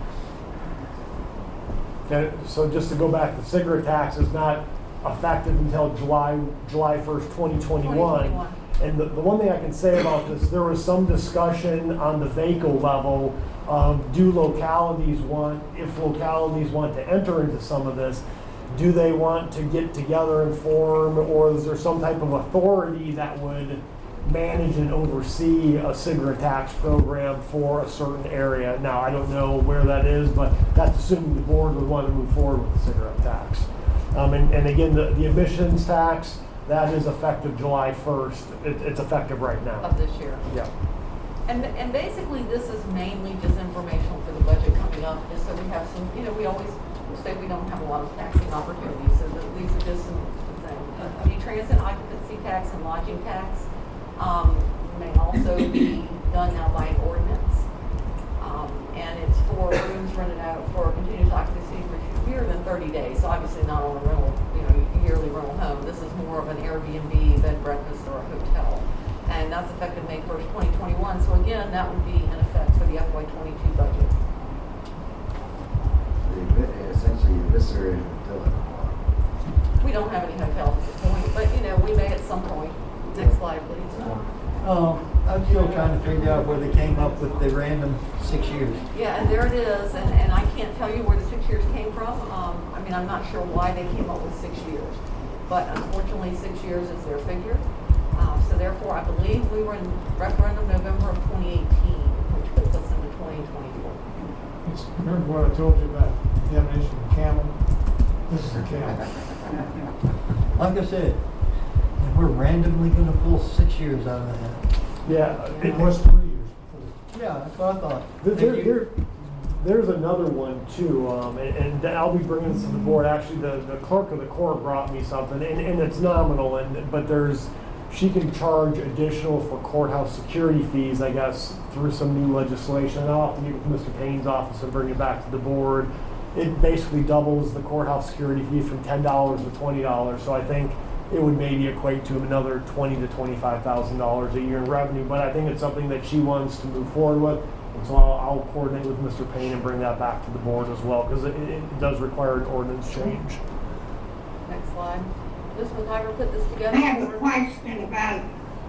Okay, so just to go back, the cigarette tax is not effective until July 1st, 2021. And the one thing I can say about this, there was some discussion on the VACO level of if localities want to enter into some of this, do they want to get together and form, or is there some type of authority that would manage and oversee a cigarette tax program for a certain area? Now, I don't know where that is, but that's assuming the board would want to move forward with the cigarette tax. And again, the emissions tax, that is effective July 1st. It's effective right now. Of this year. Yeah. And basically, this is mainly just informational for the budget coming up, just so we have some, we always say we don't have a lot of taxing opportunities, so these are just some things. The transit occupancy tax and lodging tax may also be done now by an ordinance. And it's for rooms rented out for continuous occupancy for fewer than 30 days. So obviously not on a rental, yearly rental home. This is more of an Airbnb, bed breakfast, or a hotel. And that's effective May 1st, 2021. So again, that would be in effect for the FY22 budget. Essentially, eviscerated until it. We don't have any hotels at this point, but we may at some point. Next slide, please. I'm still trying to figure out where they came up with the random 6 years. Yeah, and there it is, and I can't tell you where the 6 years came from. I'm not sure why they came up with 6 years, but unfortunately 6 years is their figure. So therefore, I believe we were in referendum November of 2018, which puts us into 2024. Remember what I told you about the definition of camel? This is a camel. Like I said, and we're randomly going to pull 6 years out of that. Yeah. It was 3 years before. Yeah, that's what I thought. There's another one too, and I'll be bringing this to the board. Actually, the clerk of the court brought me something, and it's nominal, but there's she can charge additional for courthouse security fees, I guess, through some new legislation. And I'll have to meet with Mr. Payne's office and bring it back to the board. It basically doubles the courthouse security fees from $10 to $20. So I think it would maybe equate to another $20,000 to $25,000 a year in revenue. But I think it's something that she wants to move forward with. And so I'll coordinate with Mr. Payne and bring that back to the board as well, because it does require an ordinance change. Next slide. Ms. McIver put this together. I have a question about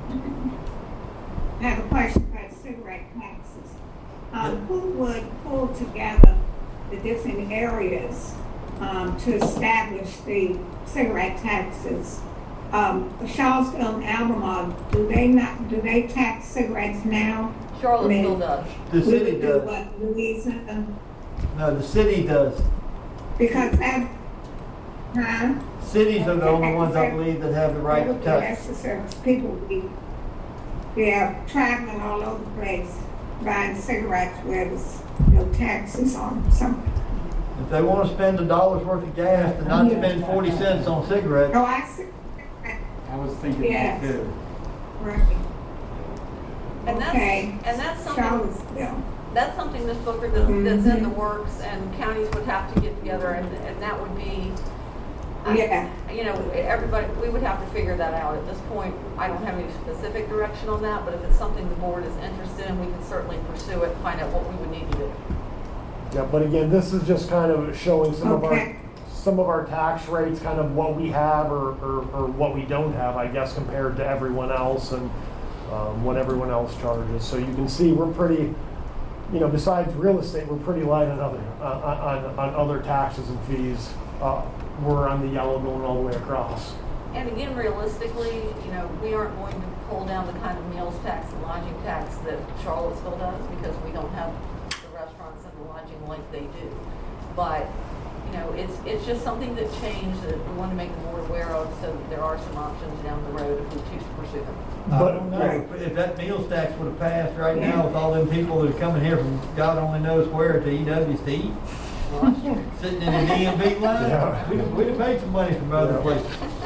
cigarette taxes. Who would pull together the different areas to establish the cigarette taxes? Charlottesville and Albemarle, do they tax cigarettes now? Charlottesville does. The city does. What, Louisa? No, the city does. Because that, Cities are the only ones, I believe, that have the right to tax. That's the service. People they are traveling all over the place buying cigarettes where there's no taxes on some. If they want to spend $1 worth of gas and not spend 40 cents on cigarettes. Oh, I see. I was thinking that too. Right. And that's something. Charlottesville. That's something, Ms. Booker, that's in the works, and counties would have to get together, and that would be, you know, everybody, we would have to figure that out. At this point, I don't have any specific direction on that, but if it's something the board is interested in, we can certainly pursue it and find out what we would need to do. Yeah, but again, this is just kind of showing some of our tax rates, kind of what we have or what we don't have, I guess, compared to everyone else, and what everyone else charges. So you can see we're pretty, you know, besides real estate, we're pretty light on other taxes and fees. We're on the yellow going all the way across. And again, realistically, you know, we aren't going to pull down the kind of meals tax and lodging tax that Charlottesville does, because we don't have the restaurants and the lodging like they do. But, you know, it's just something that changed that we want to make the board aware of, so that there are some options down the road if we choose to pursue them. I don't know if that meals tax would have passed right now with all them people that are coming here from God only knows where to EW's to eat. Sitting in an EMB line, we'd have paid some money from other places.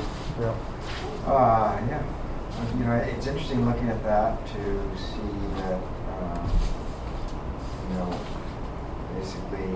Yeah. You know, it's interesting looking at that to see that, you know, basically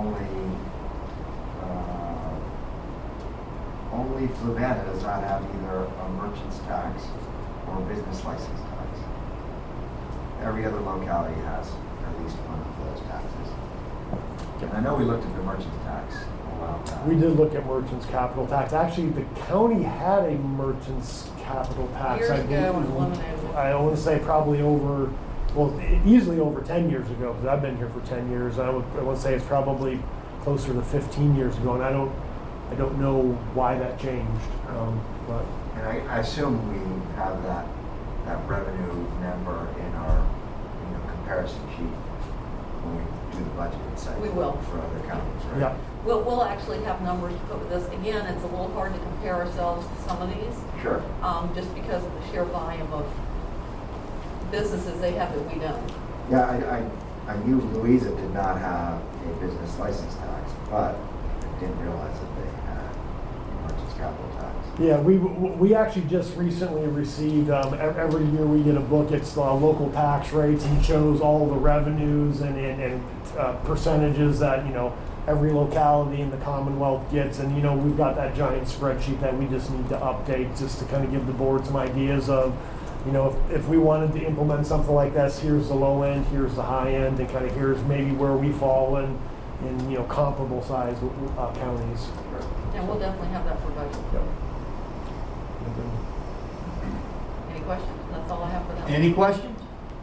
only Fluvanna does not have either a merchant's tax or a business license tax. Every other locality has at least one of those taxes. And I know we looked at the merchant's tax a while back. We did look at merchant's capital tax. Actually, the county had a merchant's capital tax. Years ago, and eliminated. I want to say probably easily over 10 years ago, because I've been here for 10 years. I would say it's probably closer to 15 years ago, and I don't know why that changed. But and I assume we have that revenue number in our comparison sheet when we do the budget cycle. We will. For other counties, right? Yeah. We'll actually have numbers to put with this. Again, it's a little hard to compare ourselves to some of these. Sure. Just because of the sheer volume of businesses they have that we don't. Yeah, I knew Louisa did not have a business license tax, but I didn't realize that they had a merchant's capital tax. yeah, we actually just recently received, every year we get a book, it's local tax rates, and it shows all the revenues and percentages that, you know, every locality in the Commonwealth gets. And, you know, we've got that giant spreadsheet that we just need to update just to kind of give the board some ideas of, you know, if we wanted to implement something like this, here's the low end, here's the high end, and kind of here's maybe where we fall in you know, comparable size counties. And we'll definitely have that for budget. Yep. Any questions? That's all I have for that. Any questions?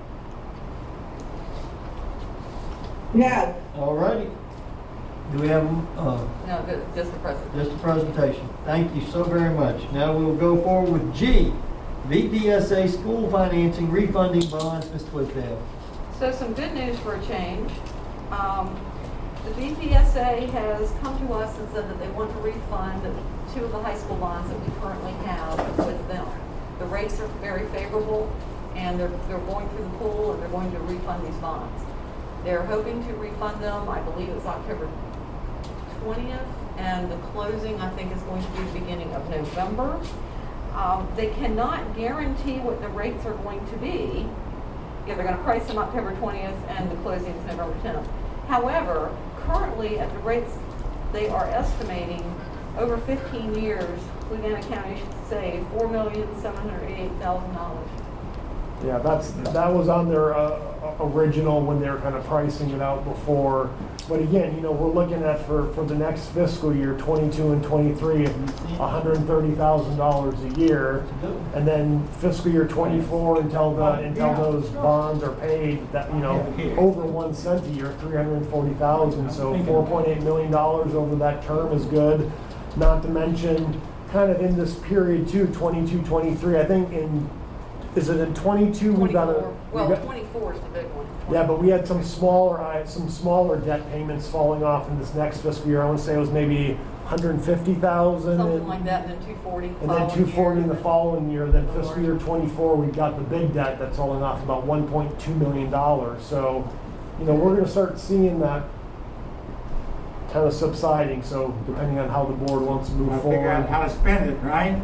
No. All righty. Do we have No, just the presentation. just a presentation? Thank you so very much. Now we'll go forward with G, VPSA school financing refunding bonds, Ms. Twisdale. So some good news for a change. The VPSA has come to us and said that they want to refund 2 of the high school bonds that we currently have with them. The rates are very favorable, and they're going through the pool, and they're going to refund these bonds. They're hoping to refund them, I believe it's October 20th, and the closing, I think, is going to be the beginning of November. They cannot guarantee what the rates are going to be. They're going to price them October 20th and the closing is November 10th. However, currently at the rates they are estimating, over 15 years, Fluvanna County should save $4,788,000. Yeah, that was on their original when they were kind of pricing it out before. But again, you know, we're looking at for the next fiscal year, 22 and 23, $130,000 a year, and then fiscal year 24 until those bonds are paid, that, you know, over 1 cent a year, $340,000. So $4.8 million over that term is good. Not to mention, kind of in this period too, 22, 23. I think is it in 22 we got a. 24 is the big one. Yeah, but we had some smaller debt payments falling off in this next fiscal year. I want to say it was maybe 150,000. Something like that, and then 240. And then 240 in the following year. Then fiscal year 24, we've got the big debt that's falling off about $1.2 million. So, you know, we're going to start seeing that kind of subsiding. So depending on how the board wants to move forward. Figure out how to spend it, right?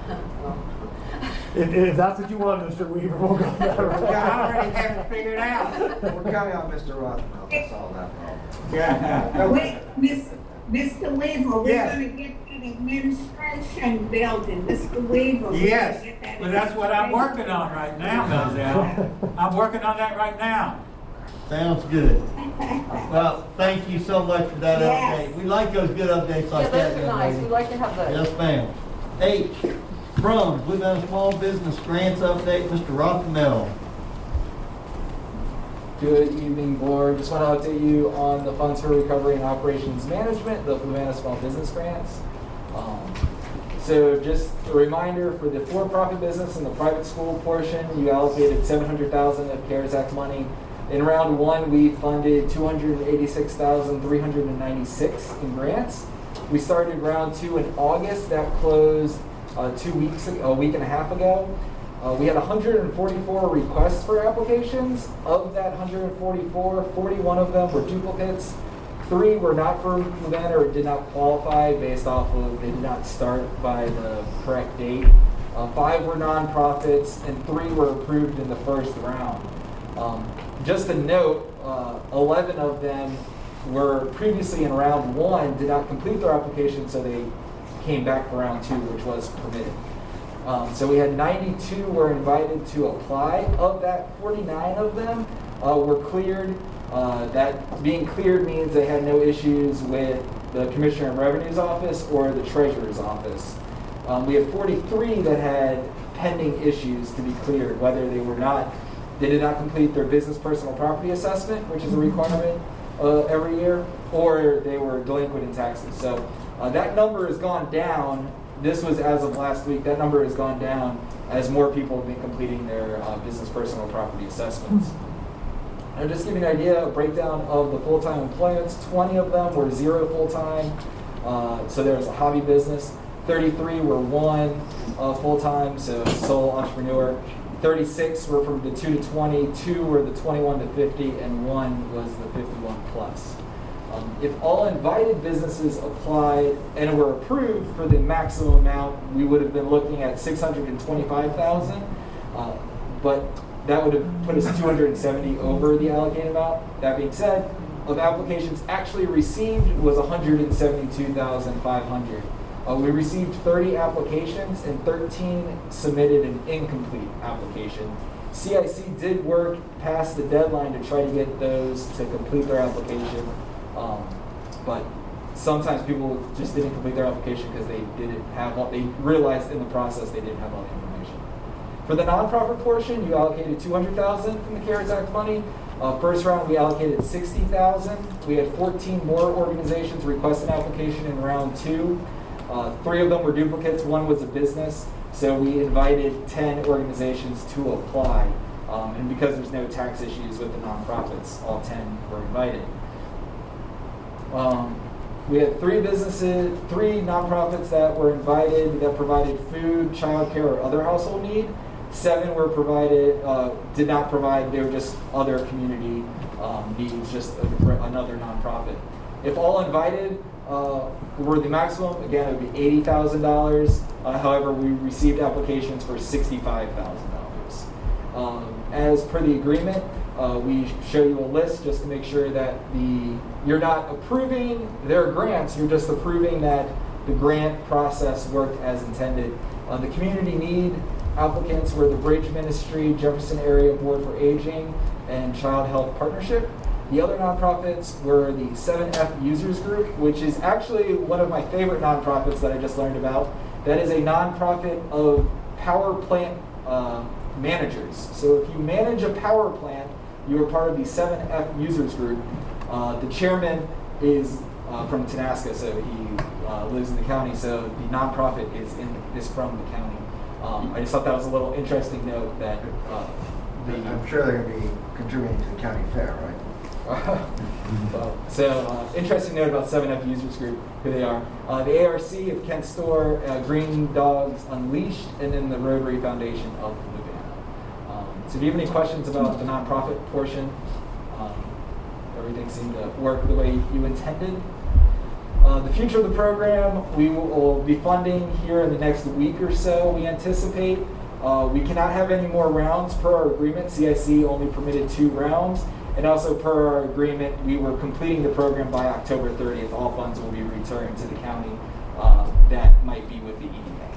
If that's what you want, Mr. Weaver, we'll go that route. I already have it figured out. We're counting on Mr. Rothfeld to solve that problem. Yeah. Wait, Mr. Weaver, we're Yes. going to get that administration building, Mr. Weaver. Yes, but that's what I'm working on right now, Moselle. I'm working on that right now. Sounds good. Well, thank you so much for that update. We like those good updates like that. Yeah, those are nice. We like to have those. Yes, ma'am. H, from Fluvanna Small Business Grants Update, Mr. Rothmel. Good evening, board. Just want to update you on the Funds for Recovery and Operations Management, the Fluvanna Small Business Grants. So just a reminder, for the for-profit business and the private school portion, you allocated $700,000 of CARES Act money. In round one, we funded $286,396 in grants. We started round two in August. That closed a week and a half ago. We had 144 requests for applications. Of that 144, 41 of them were duplicates. 3 were not for Fluvanna or did not qualify based off of they did not start by the correct date. 5 were nonprofits and 3 were approved in the first round. Just a note, 11 of them were previously in round one, did not complete their application, so they came back for round two, which was permitted. So we had 92 were invited to apply. Of that, 49 of them were cleared. That being cleared means they had no issues with the Commissioner of Revenue's office or the Treasurer's office. We had 43 that had pending issues to be cleared, whether they did not complete their business personal property assessment, which is a requirement every year, or they were delinquent in taxes. So that number has gone down. This was as of last week. That number has gone down as more people have been completing their business personal property assessments. And just to give you an idea, a breakdown of the full-time employments, 20 of them were 0 full-time. So there's a hobby business. 33 were 1 full-time, so sole entrepreneur. 36 were from the 2 to 20, 2 were the 21 to 50, and 1 was the 51 plus. If all invited businesses applied and were approved for the maximum amount, we would have been looking at $625,000, but that would have put us 270 over the allocated amount. That being said, of applications actually received was 172,500. We received 30 applications and 13 submitted an incomplete application. CIC did work past the deadline to try to get those to complete their application, but sometimes people just didn't complete their application because they realized in the process they didn't have all the information. For the nonprofit portion, you allocated $200,000 from the CARES Act money. First round, we allocated $60,000. We had 14 more organizations request an application in round 2. 3 of them were duplicates, 1 was a business, so we invited 10 organizations to apply. And because there's no tax issues with the nonprofits, all 10 were invited. We had 3 nonprofits that were invited that provided food, childcare, or other household need. 7 were did not provide, they were just other community needs, just another nonprofit. If all invited were the maximum, again, it would be $80,000. However, we received applications for $65,000. As per the agreement, we show you a list just to make sure that you're not approving their grants, you're just approving that the grant process worked as intended. The community need applicants were the Bridge Ministry, Jefferson Area Board for Aging, and Child Health Partnership. The other nonprofits were the 7F Users Group, which is actually one of my favorite nonprofits that I just learned about. That is a nonprofit of power plant managers. So if you manage a power plant, you are part of the 7F Users Group. The chairman is from Tanasca, so he lives in the county, so the nonprofit is from the county. I just thought that was a little interesting note that I'm sure they're going to be contributing to the county fair, right? Interesting note about 7F Users Group, who they are. The ARC of Kent Store, Green Dogs Unleashed, and then the Rotary Foundation of Louisiana. So do you have any questions about the nonprofit portion? Everything seemed to work the way you intended. The future of the program, we will be funding here in the next week or so, we anticipate. We cannot have any more rounds per our agreement. CIC only permitted 2 rounds. And also per our agreement, we were completing the program by October 30th. All funds will be returned to the county that might be with the EDA.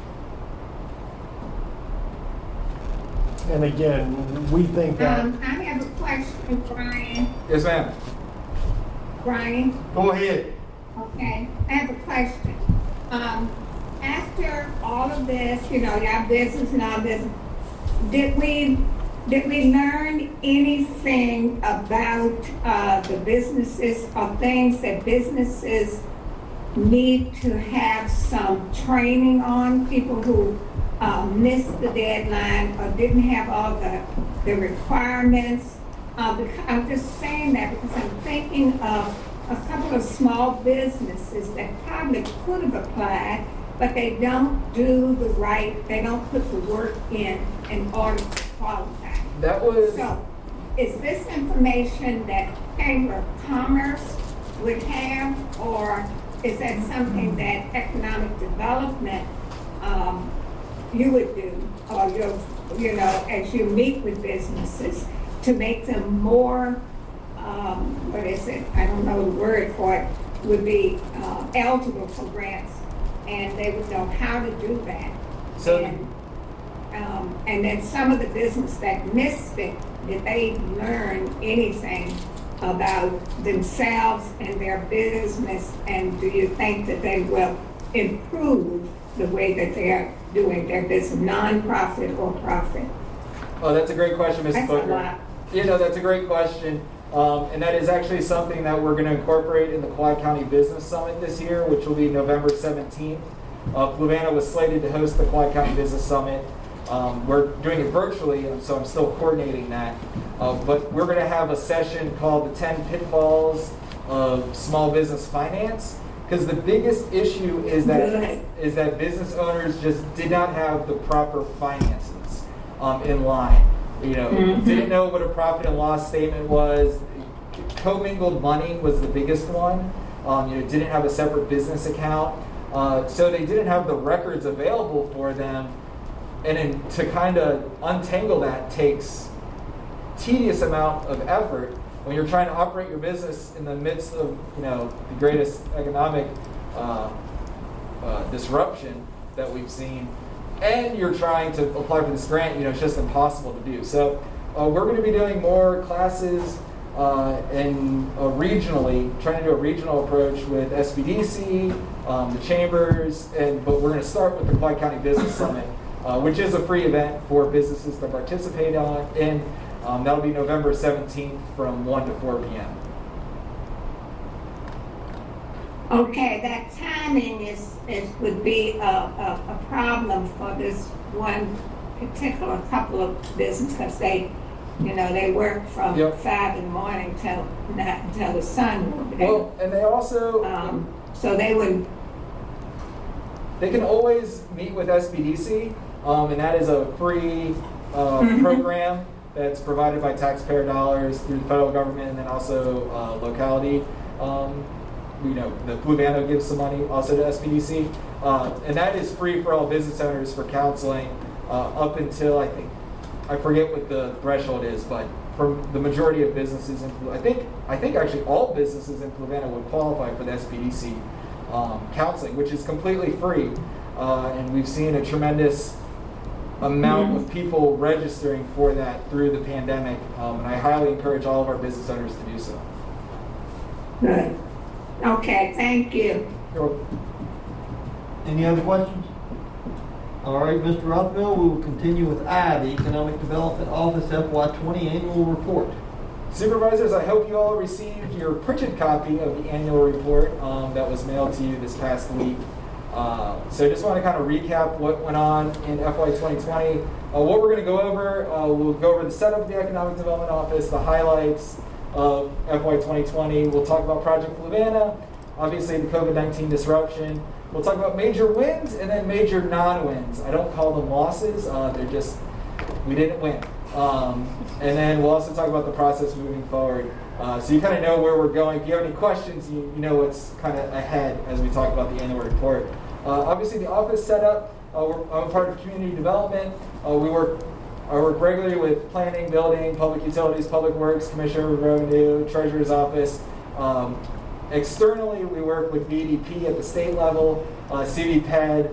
And again, we think that... I have a question, Brian. Yes, ma'am. Brian? Go ahead. Okay, I have a question. After all of this, your business and all this, did we learn anything about the businesses or things that businesses need to have some training on? People who missed the deadline or didn't have all the requirements. I'm just saying that because I'm thinking of a couple of small businesses that probably could have applied, but they don't they don't put the work in order to qualify. So, is this information that Chamber of Commerce would have, or is that something that economic development you would do, or as you meet with businesses to make them more, I don't know the word for it, would be eligible for grants, and they would know how to do that. And then some of the business that missed it, did they learn anything about themselves and their business, and do you think that they will improve the way that they are doing their business, non-profit or profit? Oh, that's a great question, Mrs. Booker. That's a lot. That's a great question. And that is actually something that we're going to incorporate in the Quad County Business Summit this year, which will be November 17th. Fluvanna was slated to host the Quad County Business Summit. We're doing it virtually, so I'm still coordinating that. But we're going to have a session called the 10 Pitfalls of Small Business Finance, because the biggest issue is that business owners just did not have the proper finances in line. Didn't know what a profit and loss statement was. Commingled money was the biggest one. Didn't have a separate business account. So they didn't have the records available for them. And then to kind of untangle that takes tedious amount of effort when you're trying to operate your business in the midst of the greatest economic disruption that we've seen, and you're trying to apply for this grant. It's just impossible to do. So we're going to be doing more classes and regionally, trying to do a regional approach with SBDC, the chambers, but we're going to start with the Quad County Business Summit, which is a free event for businesses to participate in. That'll be November 17th from 1 to 4 p.m. Okay, that timing would be a problem for this one particular couple of businesses, because they work from 5 in the morning till the sun. Well, and they also so they would. They can always meet with SBDC, and that is a free program that's provided by taxpayer dollars through the federal government and then also locality the Fluvanna gives some money also to SBDC. And that is free for all business owners for counseling up until, I forget what the threshold is, but for the majority of businesses, I think actually all businesses in Fluvanna would qualify for the SBDC counseling, which is completely free. And we've seen a tremendous amount of people registering for that through the pandemic. And I highly encourage all of our business owners to do so. Good. Okay, thank you. You're welcome. Any other questions? All right, Mr. Rothwell, we will continue with I, the Economic Development Office FY20 Annual Report. Supervisors, I hope you all received your printed copy of the annual report that was mailed to you this past week. So I just want to kind of recap what went on in FY 2020. What we're going to go over, we'll go over the setup of the Economic Development Office, the highlights of FY 2020. We'll talk about Project Fluvanna, obviously the COVID-19 disruption. We'll talk about major wins and then major non-wins. I don't call them losses. They're just, we didn't win. And then we'll also talk about the process moving forward. So you kind of know where we're going. If you have any questions, you know what's kind of ahead as we talk about the annual report. Obviously, the office setup, I'm a part of community development. I work regularly with planning, building, public utilities, public works, commissioner of revenue, treasurer's office. Externally, we work with VDP at the state level, CVPED,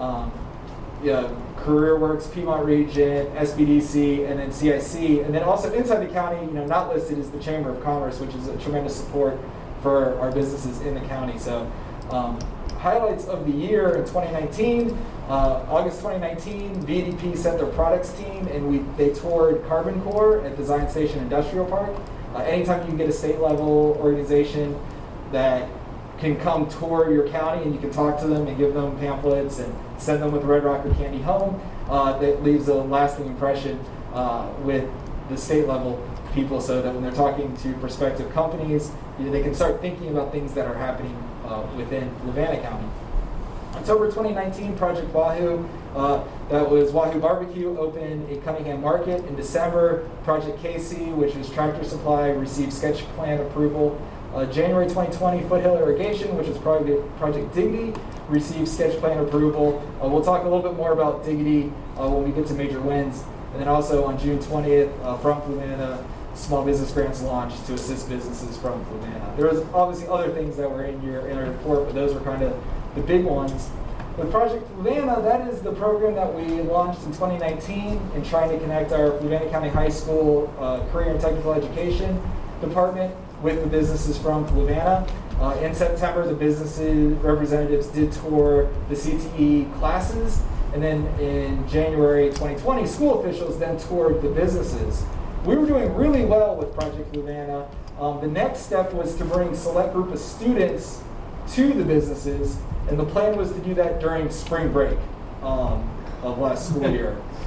CareerWorks, Piedmont Region, SBDC, and then CIC. And then also inside the county, not listed is the Chamber of Commerce, which is a tremendous support for our businesses in the county. So highlights of the year in 2019, August 2019, VDP sent their products team and they toured Carbon Core at Design Station Industrial Park. Anytime you can get a state level organization that can come tour your county and you can talk to them and give them pamphlets and send them with Red Rocker candy home, that leaves a lasting impression with the state level people, so that when they're talking to prospective companies, they can start thinking about things that are happening within Fluvanna County. October 2019, Project Wahoo, that was Wahoo Barbecue, opened in Cunningham Market. In December, Project Casey, which was Tractor Supply, received sketch plan approval. January 2020, Foothill Irrigation, which is Project Dignity, received sketch plan approval. We'll talk a little bit more about Dignity when we get to major wins. And then also on June 20th, from Fluvanna, small business grants launched to assist businesses from Fluvanna. There was obviously other things that were in our report, but those were kind of the big ones. With Project Fluvanna, that is the program that we launched in 2019 in trying to connect our Fluvanna County High School Career and Technical Education Department with the businesses from Fluvanna. In September, the businesses representatives did tour the CTE classes, and then in January 2020, school officials then toured the businesses. We were doing really well with Project Fluvanna. The next step was to bring a select group of students to the businesses, and the plan was to do that during spring break of last school year,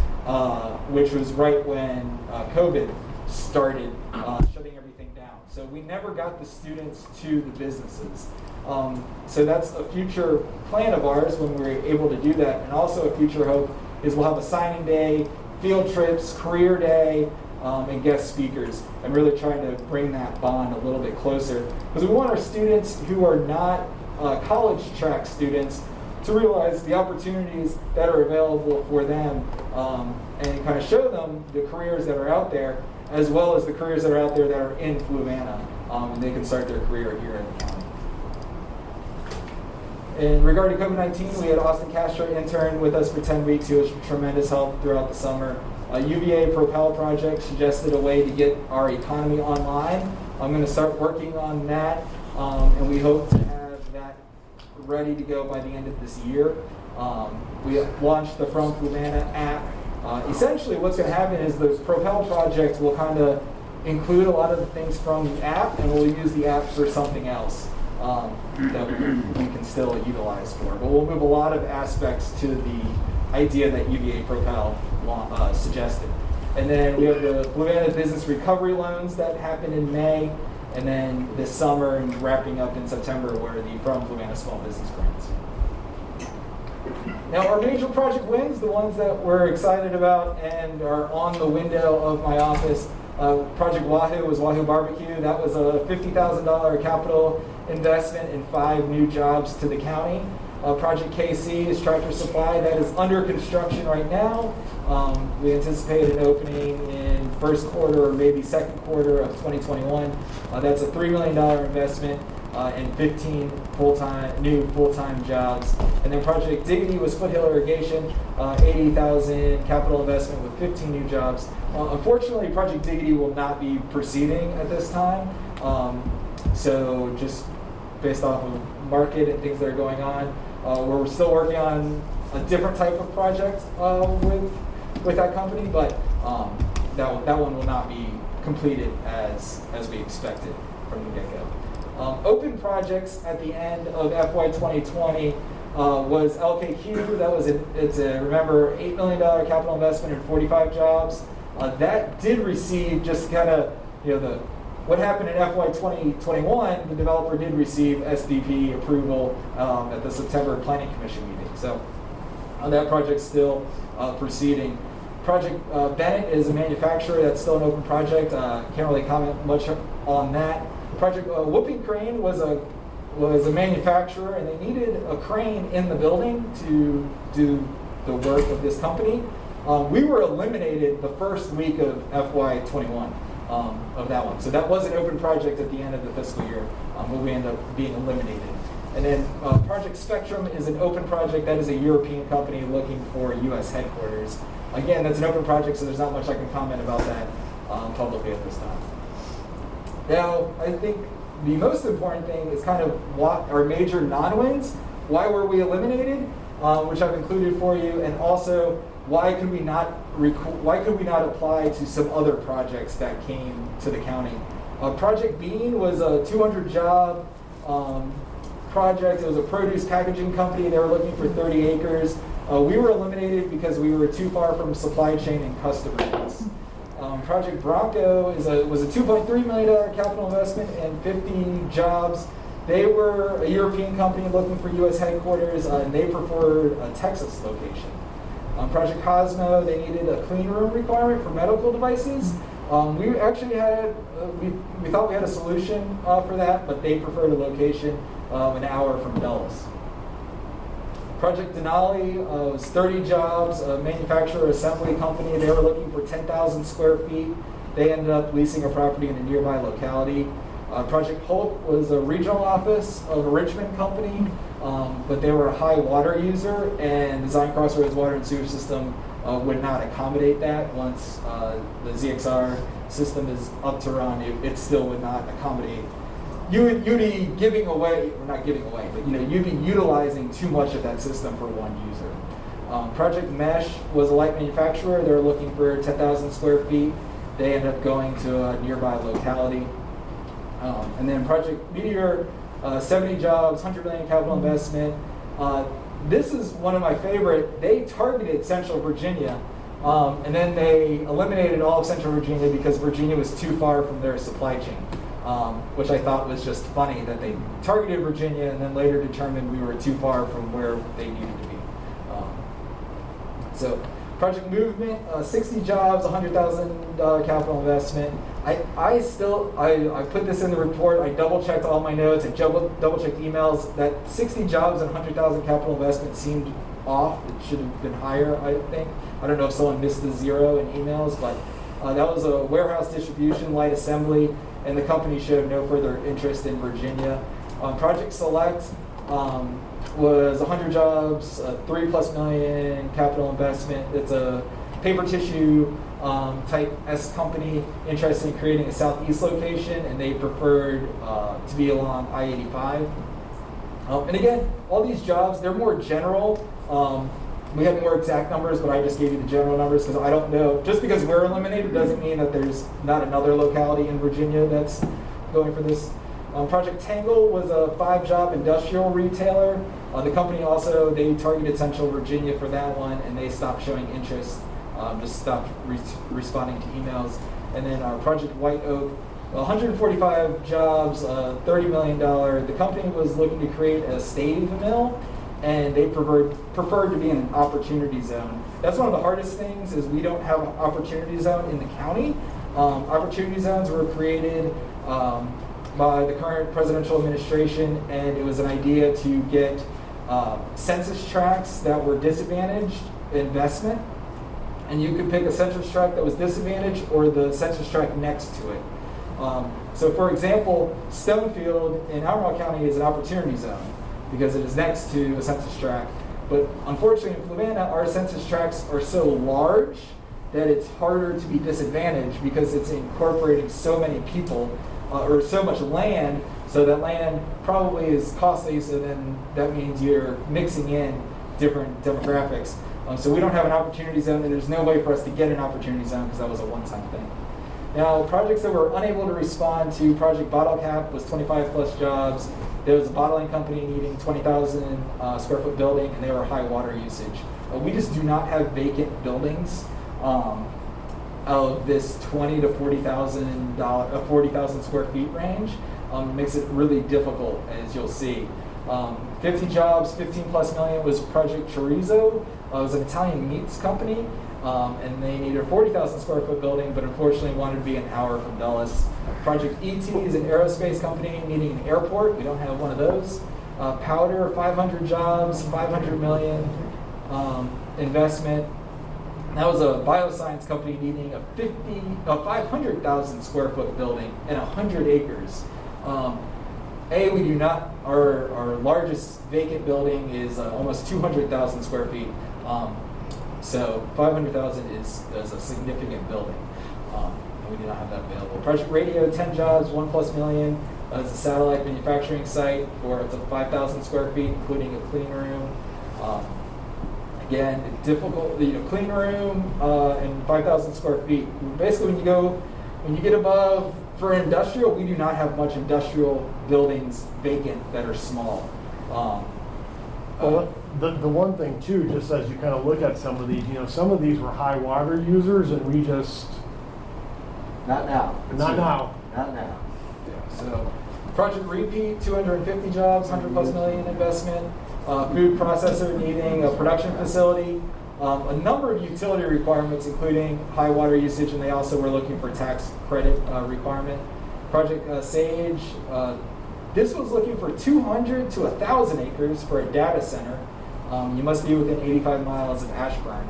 which was right when COVID started shutting everything down. So we never got the students to the businesses. So that's a future plan of ours when we're able to do that. And also a future hope is we'll have a signing day, field trips, career day, and guest speakers, and really trying to bring that bond a little bit closer. Because we want our students who are not college track students to realize the opportunities that are available for them, and kind of show them the careers that are out there, as well as the careers that are out there that are in Fluvanna, and they can start their career here in the county. And regarding COVID-19, we had Austin Castro intern with us for 10 weeks. He was tremendous help throughout the summer. UVA Propel Project suggested a way to get our economy online. I'm going to start working on that, and we hope to have that ready to go by the end of this year. We launched the From Fluvanna app. Essentially what's going to happen is the Propel project will kind of include a lot of the things from the app, and we'll use the app for something else that we can still utilize for. But we'll move a lot of aspects to the idea that UVA Propel suggested. And then we have the Fluvanna Business Recovery Loans that happened in May, and then this summer and wrapping up in September were the From Fluvanna Small Business Grants. Now our major project wins, the ones that we're excited about and are on the window of my office, Project Wahoo was Wahoo Barbecue. That was a $50,000 capital investment and 5 new jobs to the county. Project KC is Tractor Supply. That is under construction right now. We anticipate an opening in first quarter or maybe second quarter of 2021. That's a $3 million investment and 15 new full-time jobs. And then Project Dignity was Foothill Irrigation, $80,000 capital investment with 15 new jobs. Unfortunately, Project Dignity will not be proceeding at this time. So just based off of market and things that are going on, we're still working on a different type of project with that company, but that one will not be completed as we expected from the get-go. Open projects at the end of FY 2020 was LKQ. That was remember, $8 million capital investment and 45 jobs. That did receive just kind of, what happened in FY 2021, the developer did receive SDP approval at the September Planning Commission meeting. So that project's still proceeding. Project Bennett is a manufacturer. That's still an open project. Can't really comment much on that. Project Whooping Crane was a manufacturer, and they needed a crane in the building to do the work of this company. We were eliminated the first week of FY 21 of that one. So that was an open project at the end of the fiscal year, but we ended up being eliminated. And then Project Spectrum is an open project. That is a European company looking for U.S. headquarters. Again, that's an open project, so there's not much I can comment about that publicly at this time. Now, I think the most important thing is kind of what our major non-wins. Why were we eliminated, which I've included for you, and also why could we not apply to some other projects that came to the county? Project Bean was a 200-job project. It was a produce packaging company. They were looking for 30 acres. We were eliminated because we were too far from supply chain and customer base. Project Bronco was a $2.3 million capital investment and 50 jobs. They were a European company looking for U.S. headquarters, and they preferred a Texas location. Project Cosmo, they needed a clean room requirement for medical devices. We actually had, we thought we had a solution for that, but they preferred a location an hour from Dulles. Project Denali was 30 jobs, a manufacturer assembly company. They were looking for 10,000 square feet. They ended up leasing a property in a nearby locality. Project Hope was a regional office of a Richmond company, but they were a high water user, and Design Crossroads Water and Sewer System would not accommodate that. Once the ZXR system is up to run, it still would not accommodate. You'd be giving away, or not giving away, but you'd be utilizing too much of that system for one user. Project Mesh was a light manufacturer. They were looking for 10,000 square feet. They ended up going to a nearby locality. And then Project Meteor, 70 jobs, $100 million capital investment. This is one of my favorite. They targeted Central Virginia, and then they eliminated all of Central Virginia because Virginia was too far from their supply chain. Which I thought was just funny that they targeted Virginia and then later determined we were too far from where they needed to be. So Project Movement, 60 jobs, $100,000 capital investment. I put this in the report. I double-checked all my notes. I double-checked emails. That 60 jobs and $100,000 capital investment seemed off. It should have been higher, I think. I don't know if someone missed the zero in emails, but that was a warehouse distribution, light assembly, and the company showed no further interest in Virginia. Project Select was 100 jobs, $3+ million capital investment. It's a paper tissue type S company interested in creating a southeast location, and they preferred to be along I-85. And again, all these jobs, they're more general. We have more exact numbers, but I just gave you the general numbers because I don't know. Just because we're eliminated doesn't mean that there's not another locality in Virginia that's going for this. Project Tangle was a 5-job industrial retailer. The company also, they targeted Central Virginia for that one, and they stopped showing interest, just stopped responding to emails. And then our Project White Oak, 145 jobs, $30 million. The company was looking to create a stave mill, and they preferred to be in an opportunity zone. That's one of the hardest things, is we don't have an opportunity zone in the county. Opportunity zones were created by the current presidential administration, and it was an idea to get census tracts that were disadvantaged investment. And you could pick a census tract that was disadvantaged or the census tract next to it. So for example, Stonefield in Albemarle County is an opportunity zone because it is next to a census tract. But unfortunately in Fluvanna, our census tracts are so large that it's harder to be disadvantaged because it's incorporating so many people or so much land, so that land probably is costly, so then that means you're mixing in different demographics. So we don't have an opportunity zone, and there's no way for us to get an opportunity zone because that was a one-time thing. Now, projects that were unable to respond to Project Bottle Cap was 25 plus jobs. There was a bottling company needing 20,000 square foot building, and they were high water usage. We just do not have vacant buildings of this 20 to 40,000 square feet range. Makes it really difficult, as you'll see. 50 jobs, 15 plus million was Project Chorizo. It was an Italian meats company, and they needed a 40,000 square foot building, but unfortunately wanted to be an hour from Dulles. Project ET is an aerospace company needing an airport. We don't have one of those. Powder, 500 jobs, 500 million investment. That was a bioscience company needing a 500,000 square foot building and 100 acres. We do not, our largest vacant building is almost 200,000 square feet. So 500,000 is a significant building. And we do not have that available. Project Radio, 10 jobs, 1 plus million. It's a satellite manufacturing site for up to 5,000 square feet, including a clean room. Again, difficult, clean room and 5,000 square feet. Basically, when you get above, for industrial, we do not have much industrial buildings vacant that are small. Well, the one thing too, just as you kind of look at some of these, some of these were high water users, and we just Not now. not now. Not now. So, Project Repeat, 250 jobs, 100 plus million investment. Food processor needing a production facility. A number of utility requirements, including high water usage, and they also were looking for tax credit requirement. Project Sage, this was looking for 200 to 1,000 acres for a data center. You must be within 85 miles of Ashburn.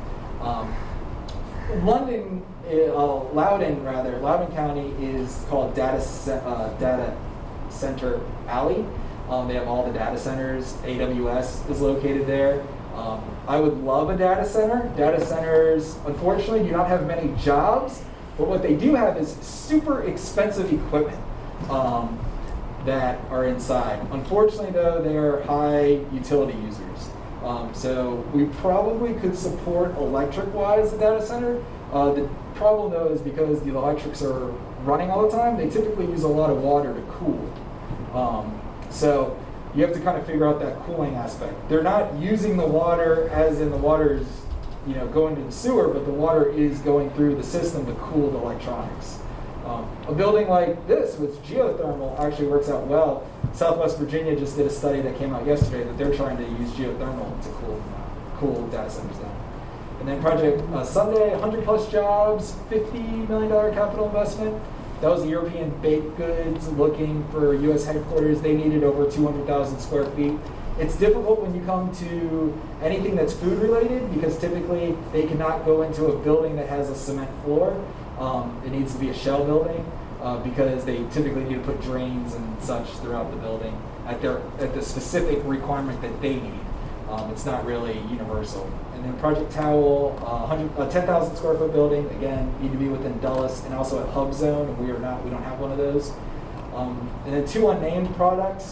Loudoun County is called Data Center Alley. They have all the data centers. AWS is located there. I would love a data center. Data centers, unfortunately, do not have many jobs, but what they do have is super expensive equipment that are inside. Unfortunately, though, they are high utility users. So we probably could support electric-wise the data center. The problem, though, is because the electrics are running all the time, they typically use a lot of water to cool. So you have to kind of figure out that cooling aspect. They're not using the water as in the water is, going to the sewer, but the water is going through the system to cool the electronics. A building like this with geothermal actually works out well. Southwest Virginia just did a study that came out yesterday that they're trying to use geothermal to cool data centers down. And then Project Sunday, 100 plus jobs, $50 million capital investment. That was European baked goods looking for U.S. headquarters. They needed over 200,000 square feet. It's difficult when you come to anything that's food related because typically they cannot go into a building that has a cement floor. It needs to be a shell building because they typically need to put drains and such throughout the building at the specific requirement that they need. It's not really universal. And then Project Towel, 10,000 square foot building, again, need to be within Dulles and also at Hub Zone, and we don't have one of those. And then two unnamed projects.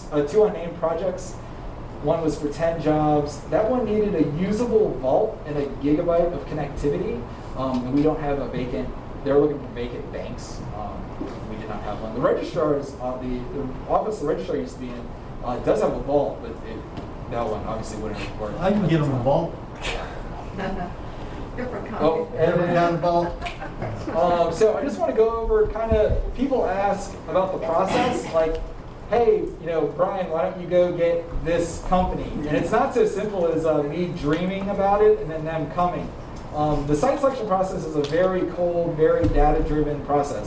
One was for 10 jobs. That one needed a usable vault and a gigabyte of connectivity, and we don't have a vacant. They're looking for vacant banks. We did not have one. The registrar's, the office the registrar used to be in, does have a vault, but that one obviously wouldn't work. I can give them a vault. Different kind. Oh, and then down the vault. So I just want to go over people ask about the process, like, hey, Brian, why don't you go get this company? And it's not so simple as me dreaming about it and then them coming. The site selection process is a very cold, very data-driven process.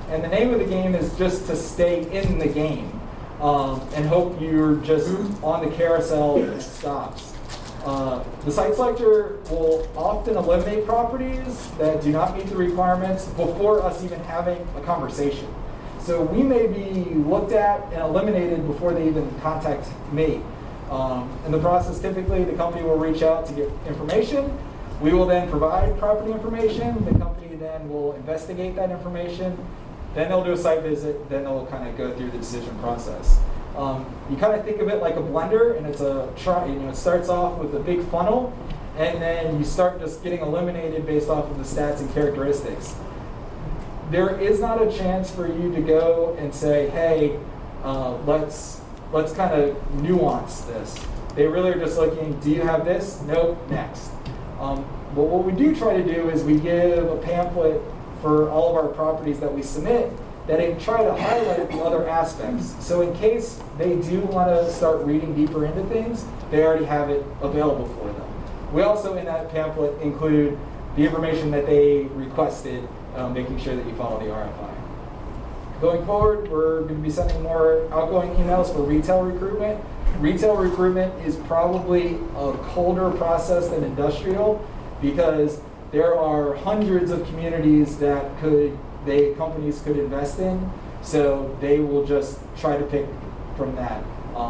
And the name of the game is just to stay in the game and hope you're just on the carousel and it stops. The site selector will often eliminate properties that do not meet the requirements before us even having a conversation. So we may be looked at and eliminated before they even contact me. In the process, typically the company will reach out to get information. We will then provide property information. The company then will investigate that information. Then they'll do a site visit. Then they'll kind of go through the decision process. You kind of think of it like a blender, and it's it starts off with a big funnel, and then you start just getting eliminated based off of the stats and characteristics. There is not a chance for you to go and say, hey, let's kind of nuance this. They really are just looking, do you have this? Nope, next. But what we do try to do is we give a pamphlet for all of our properties that we submit that try to highlight the other aspects. So in case they do want to start reading deeper into things, they already have it available for them. We also in that pamphlet include the information that they requested, making sure that you follow the RFI. Going forward, we're going to be sending more outgoing emails for retail recruitment. Retail recruitment is probably a colder process than industrial because there are hundreds of communities that companies could invest in, so they will just try to pick from that.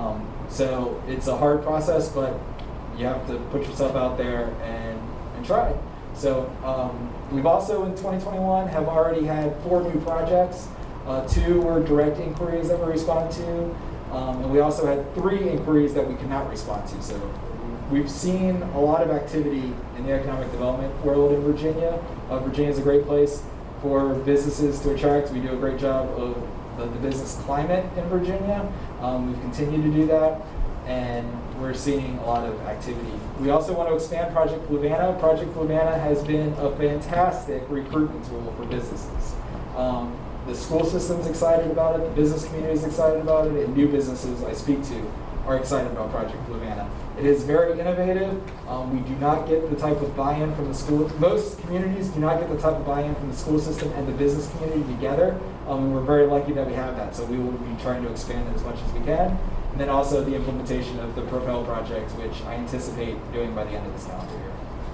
So it's a hard process, but you have to put yourself out there and try. So we've also in 2021 have already had 4 new projects. 2 were direct inquiries that we responded to, and we also had 3 inquiries that we could not respond to. So we've seen a lot of activity in the economic development world in Virginia. Virginia is a great place for businesses to attract. We do a great job of the business climate in Virginia. We've continued to do that, and we're seeing a lot of activity. We also want to expand Project Fluvanna. Project Fluvanna has been a fantastic recruitment tool for businesses. The school system's excited about it, the business community is excited about it, and new businesses I speak to are excited about Project Fluvanna. It is very innovative. We do not get the type of buy-in from the school. Most communities do not get the type of buy-in from the school system and the business community together. We're very lucky that we have that, so we will be trying to expand it as much as we can. And then also the implementation of the Propel project, which I anticipate doing by the end of this calendar year.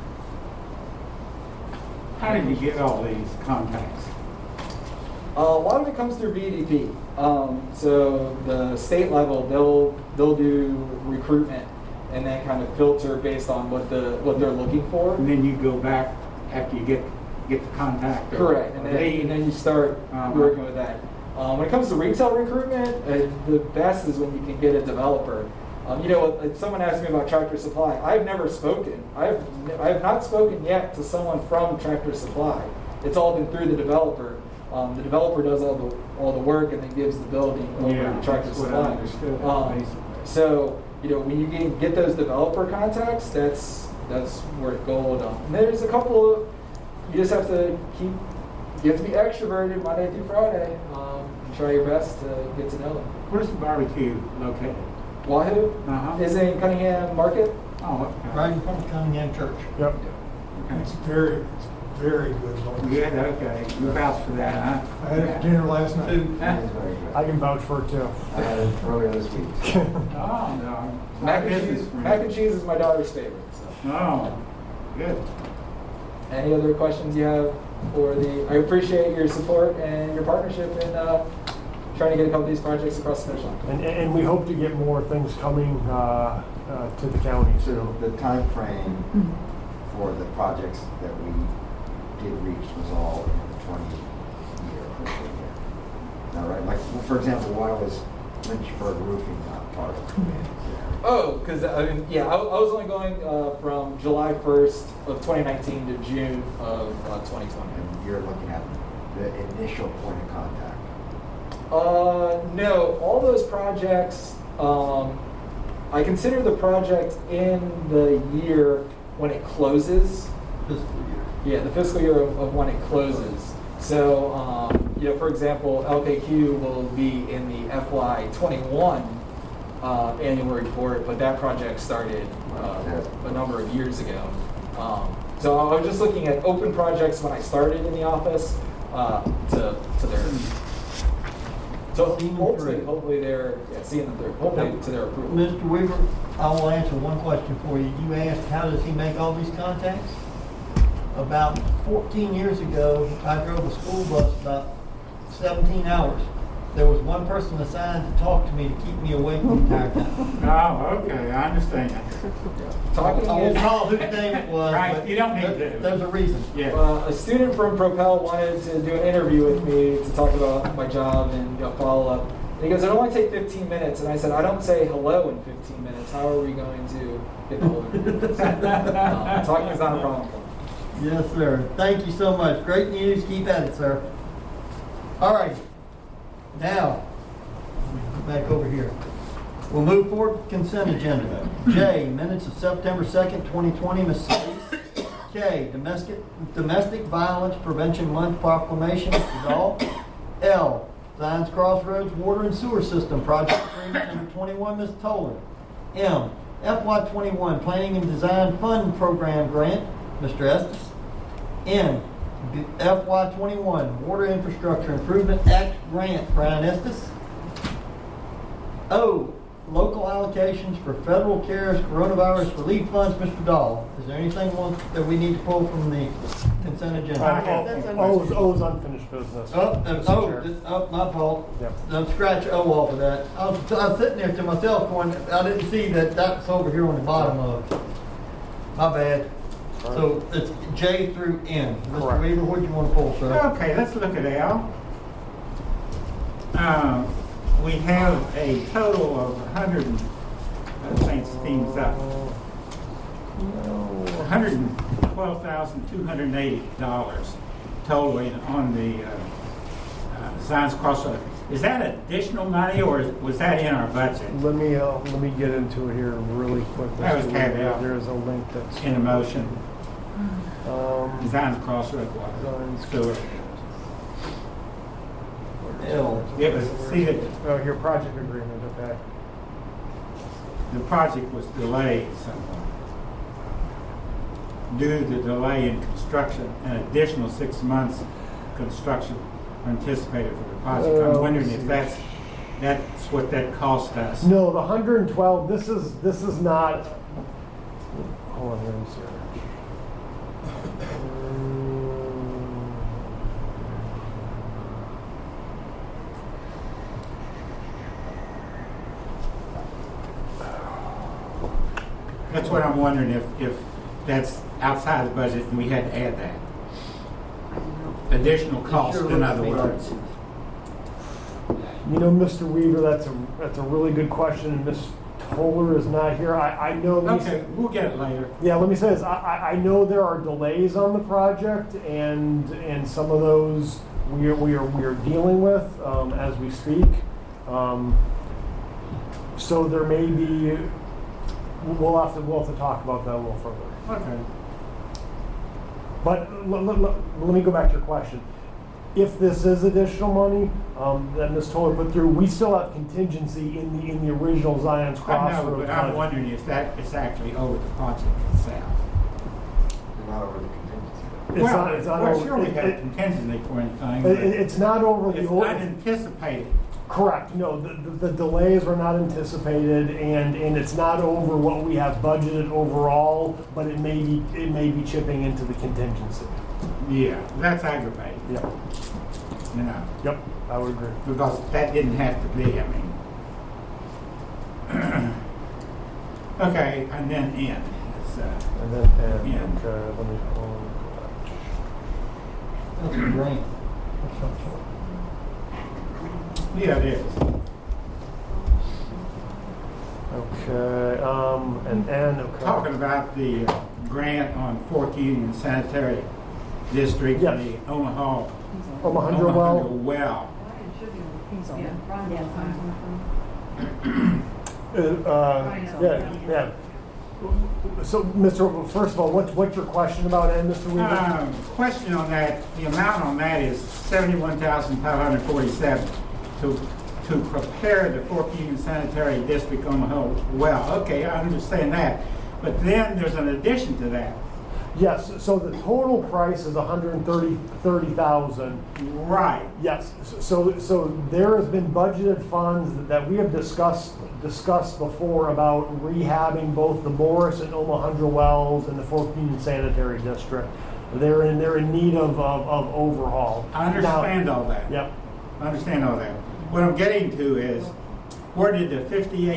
How did you get all these contacts? A lot of it comes through BDP. So the state level, they'll do recruitment and then kind of filter based on what they're looking for. And then you go back after you get the contact. Correct, and then you start working with that. When it comes to retail recruitment, the best is when you can get a developer. Someone asked me about Tractor Supply. I've never spoken. I have not spoken yet to someone from Tractor Supply. It's all been through the developer. The developer does all the work and then gives the building over to Tractor Supply. So when you can get those developer contacts, that's worth gold. And there's a couple of you just have to be extroverted Monday through Friday and try your best to get to know them. Where's the barbecue located? Wahoo is in Cunningham Market. Oh, okay. Right in front of Cunningham Church. Yep. Okay. It's very good. Yeah, okay. You vouch for that, huh? I had it for dinner last night. It is very good. I can vouch for it too. I had it earlier this week. Oh, no. Mac and cheese is my daughter's favorite. So. Oh, good. Any other questions you have for I appreciate your support and your partnership in trying to get a couple of these projects across the finish line. And we hope to get more things coming to the county. So the time frame for the projects that we did reach was all in the 20-year fiscal year. Now, right? Like, for example, why was Lynchburg Roofing not part of the bid? Oh, because I was only going from July 1st of 2019 to June of 2020. And you're looking at the initial point of contact. No, all those projects, I consider the project in the year when it closes. Fiscal year. Yeah, the fiscal year of when it closes. So, for example, LKQ will be in the FY21 annual report, but that project started a number of years ago. So I was just looking at open projects when I started in the office. to their. So hopefully they're seeing them through. Hopefully to their approval. Mr. Weaver, I will answer one question for you. You asked, how does he make all these contacts? About 14 years ago, I drove a school bus about 17 hours. There was one person assigned to talk to me to keep me awake the entire time. Oh, okay, I understand. I won't call whose name it was, Right, but you don't need to. there's a reason. A student from Propel wanted to do an interview with me to talk about my job and follow up. And he goes, "It'll only take 15 minutes." And I said, "I don't say hello in 15 minutes. How are we going to get the whole interview?" Talking is not a problem. Yes, sir. Thank you so much. Great news. Keep at it, sir. All right. Now, back over here. We'll move forward with consent agenda. J, minutes of September 2nd, 2020, Ms. Solis. K, domestic violence prevention month proclamation, Mr. Dahl. L, Zions Crossroads Water and Sewer System Project Agreement number 21, Ms. Toller. M, FY21 Planning and Design Fund Program Grant, Mr. Estes. N, FY21 Water Infrastructure Improvement Act Grant, Brian Estes. O, local allocations for federal CARES coronavirus relief funds, Mr. Dahl. Is there anything that we need to pull from the consent agenda? O's unfinished business. My fault. Yep. Don't scratch O off of that. I was sitting there to myself going, I didn't see that's over here on the bottom of it. My bad. So it's J through N. Mr. Weaver, what do you want to pull, sir? Okay, let's look at L. We have a total of $112,280 totaling on the Zions Crossroads. Is that additional money, or was that in our budget? Let me get into it here really quick. That was caveat. There's a link that's in the motion. Zions Crossroads water. Sewer. It was, see that. Oh, your project agreement, okay. The project was delayed somewhat. Due to the delay in construction, an additional 6 months construction anticipated for the project. I'm wondering if that's what that cost us. No, the 112. This is not. Hold on, let me see. That's what I'm wondering, if that's outside the budget and we had to add that. Additional cost, in other words. You know, Mr. Weaver, that's a really good question, and Ms. Toller is not here. I know. Okay, we'll get it later. Yeah, let me say this. I know there are delays on the project, and some of those we are dealing with as we speak. So there may be. We'll have to talk about that a little further. Okay. But let me go back to your question. If this is additional money that Ms. Toller put through, we still have contingency in the original Zions Crossroads. I know, but I'm wondering if that is actually over the project itself. Not over the contingency. It's not over. Sure, we had a contingency for anything. It's not over the. It's unanticipated. Correct. No, the delays were not anticipated, and it's not over what we have budgeted overall, but it may be chipping into the contingency. Yeah, that's aggravating. Yeah. You know. Yep, I would agree. Because that didn't have to be. I mean. Okay, and then N. And then N. Yeah. Okay, let me. That's a grant. Yeah, it is. Okay, and N. Okay. Talking about the grant on 4th Union Sanitary District, yes. The Omaha well. Yeah. So, first of all, what's your question about N, Mr. Weaver? Question on that, the amount on that is $71,547 to prepare the 4th Union Sanitary District Omaha well. Okay, I understand that. But then there's an addition to that. Yes, so the total price is $130,000. Right. Yes, so there has been budgeted funds that we have discussed before about rehabbing both the Morris and Omohundra wells and the Fort Union Sanitary District. They're in need of overhaul. I understand all that. Yep. I understand all that. What I'm getting to is, where did the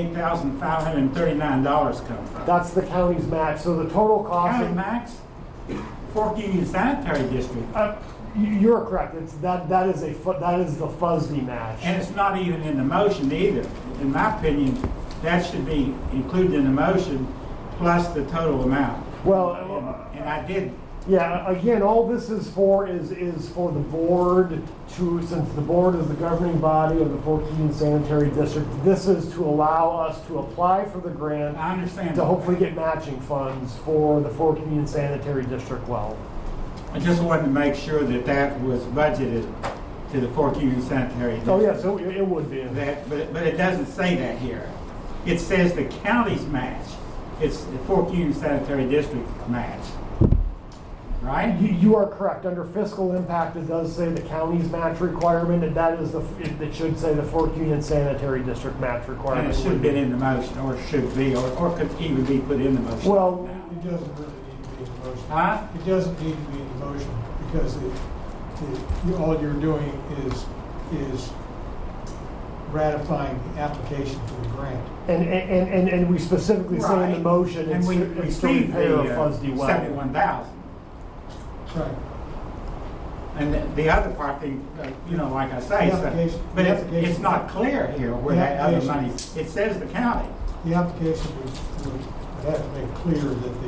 $58,539 come from? That's the county's match, so the total cost. County max? Fort Union Sanitary District. You're correct. That is the FUSD match. And it's not even in the motion either. In my opinion, that should be included in the motion plus the total amount. Well, and I did. Yeah, again, all this is for for the board to, since the board is the governing body of the Fort Union Sanitary District, this is to allow us to apply for the grant. I understand. To hopefully get matching funds for the Fort Union Sanitary District well. I just wanted to make sure that was budgeted to the Fort Union Sanitary District. Oh, yes, it would be. But it doesn't say that here. It says the county's match. It's the Fort Union Sanitary District match. Right? You are correct. Under fiscal impact, it does say the county's match requirement, and that is it should say the Fort Union Sanitary District match requirement. And it should have been in the motion, or should be, or could even be put in the motion. Well, it doesn't really need to be in the motion. Huh? It doesn't need to be in the motion because all you're doing is ratifying the application for the grant. And we specifically say in the motion and we it's to received repair the a FUSD well. 71,000. Right. And the other part, like I say, but it's not clear here where that other money. It says the county. The application would have to make clear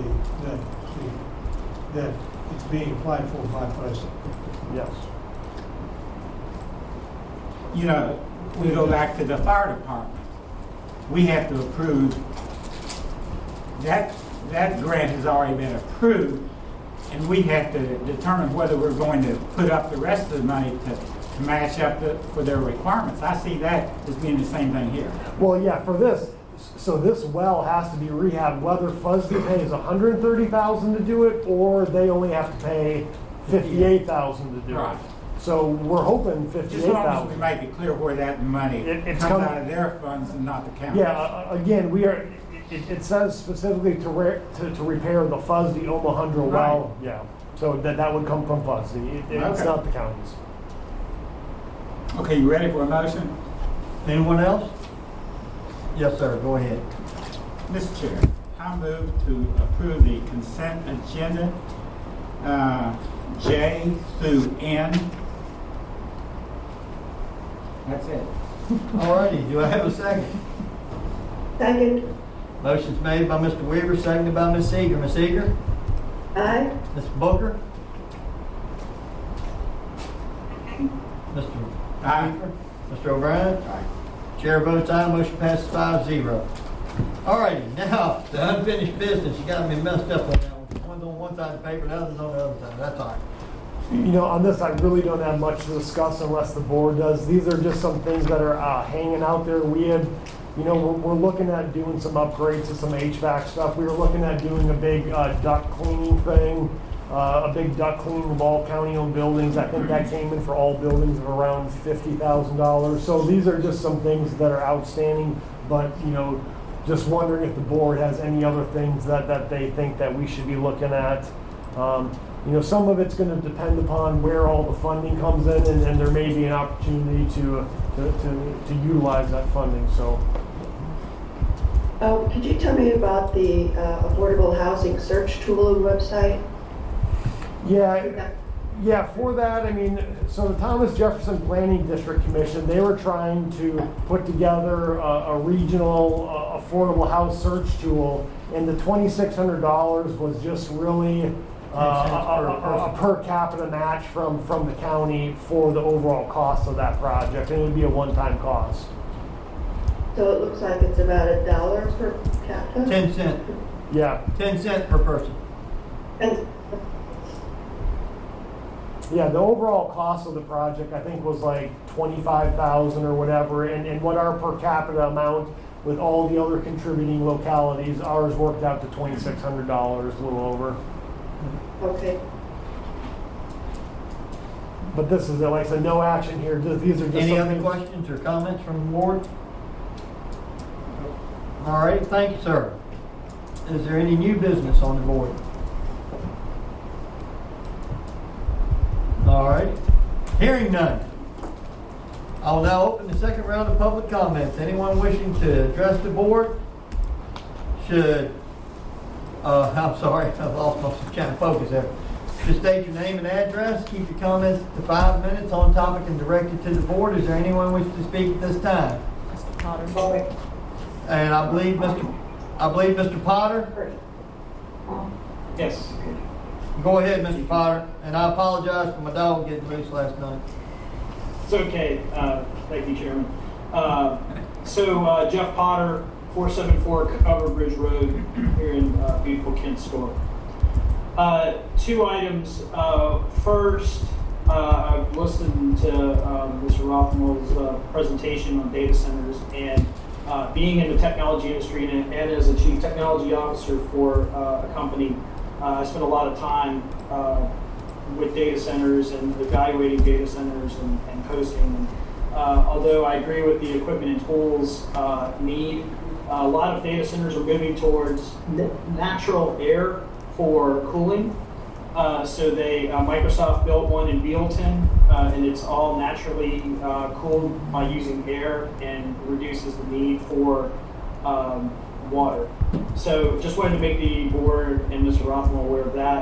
that it's being applied for by FUSD. Yes. We go back to the fire department. We have to approve that grant has already been approved. And we have to determine whether we're going to put up the rest of the money to match up for their requirements. I see that as being the same thing here. Well, yeah, for this, so this well has to be rehabbed, whether FUSD pays $130,000 to do it, or they only have to pay $58,000 to do it. So we're hoping $58,000. Just as long as we make it clear where that money comes out of their funds and not the county. Yeah, again, it says specifically to repair the FUSD Omohundra well. Yeah, so that would come from FUSD. It's not the counties. Okay, you ready for a motion? Anyone else? Yes, sir. Go ahead. Mr. Chair, I move to approve the consent agenda J through N. That's it. All righty. Do I have a second? Second. Motion's made by Mr. Weaver, seconded by Ms. Eager. Ms. Eager? Aye. Mr. Booker? Mr. Aye. Weaver? Mr. O'Brien? Aye. Chair votes aye. Motion passes 5-0. All righty. Now, the unfinished business. You got me messed up on that one. One's on one side of the paper, the other's on the other side. That's all right. On this, I really don't have much to discuss unless the board does. These are just some things that are hanging out there. We had, we're looking at doing some upgrades to some HVAC stuff. We were looking at doing a big duct cleaning thing, a big duct cleaning of all county-owned buildings. I think that came in for all buildings of around $50,000. So these are just some things that are outstanding, but, just wondering if the board has any other things that they think that we should be looking at. Some of it's going to depend upon where all the funding comes in, and there may be an opportunity to utilize that funding. So, could you tell me about the affordable housing search tool and website? Yeah. For that, so the Thomas Jefferson Planning District Commission, they were trying to put together a regional affordable house search tool, and the $2,600 was just really a per capita match from the county for the overall cost of that project, and it would be a one-time cost. So it looks like it's about $1 per capita? 10 cents. Yeah. 10 cents per person. And yeah, the overall cost of the project, I think, was like $25,000 or whatever, and what our per capita amount with all the other contributing localities, ours worked out to $2,600, a little over. Okay. But this is, like I said, no action here. These are just Any some other things- questions or comments from the board? All right, thank you, sir. Is there any new business on the board? All right, hearing none. I'll now open the second round of public comments. Anyone wishing to address the board should, I'm sorry, I've lost my trying to focus there. Just state your name and address, keep your comments to 5 minutes on topic and directed to the board. Is there anyone wishing to speak at this time? Mr. Potter? And I believe Mr. Potter? Yes. Go ahead, Mr. Potter. And I apologize for my dog getting loose last night. It's okay. Thank you, Chairman. Jeff Potter, 474 Coverbridge Road here in beautiful Kent Store. 2 items. First, I've listened to Mr. Rothmill's presentation on data centers, and being in the technology industry and as a chief technology officer for a company, I spent a lot of time with data centers and evaluating data centers and hosting. And, although I agree with the equipment and tools need, a lot of data centers are moving towards natural air for cooling. Microsoft built one in Bealeton, and it's all naturally cooled by using air and reduces the need for water. So just wanted to make the board and Mr. Rothwell aware of that.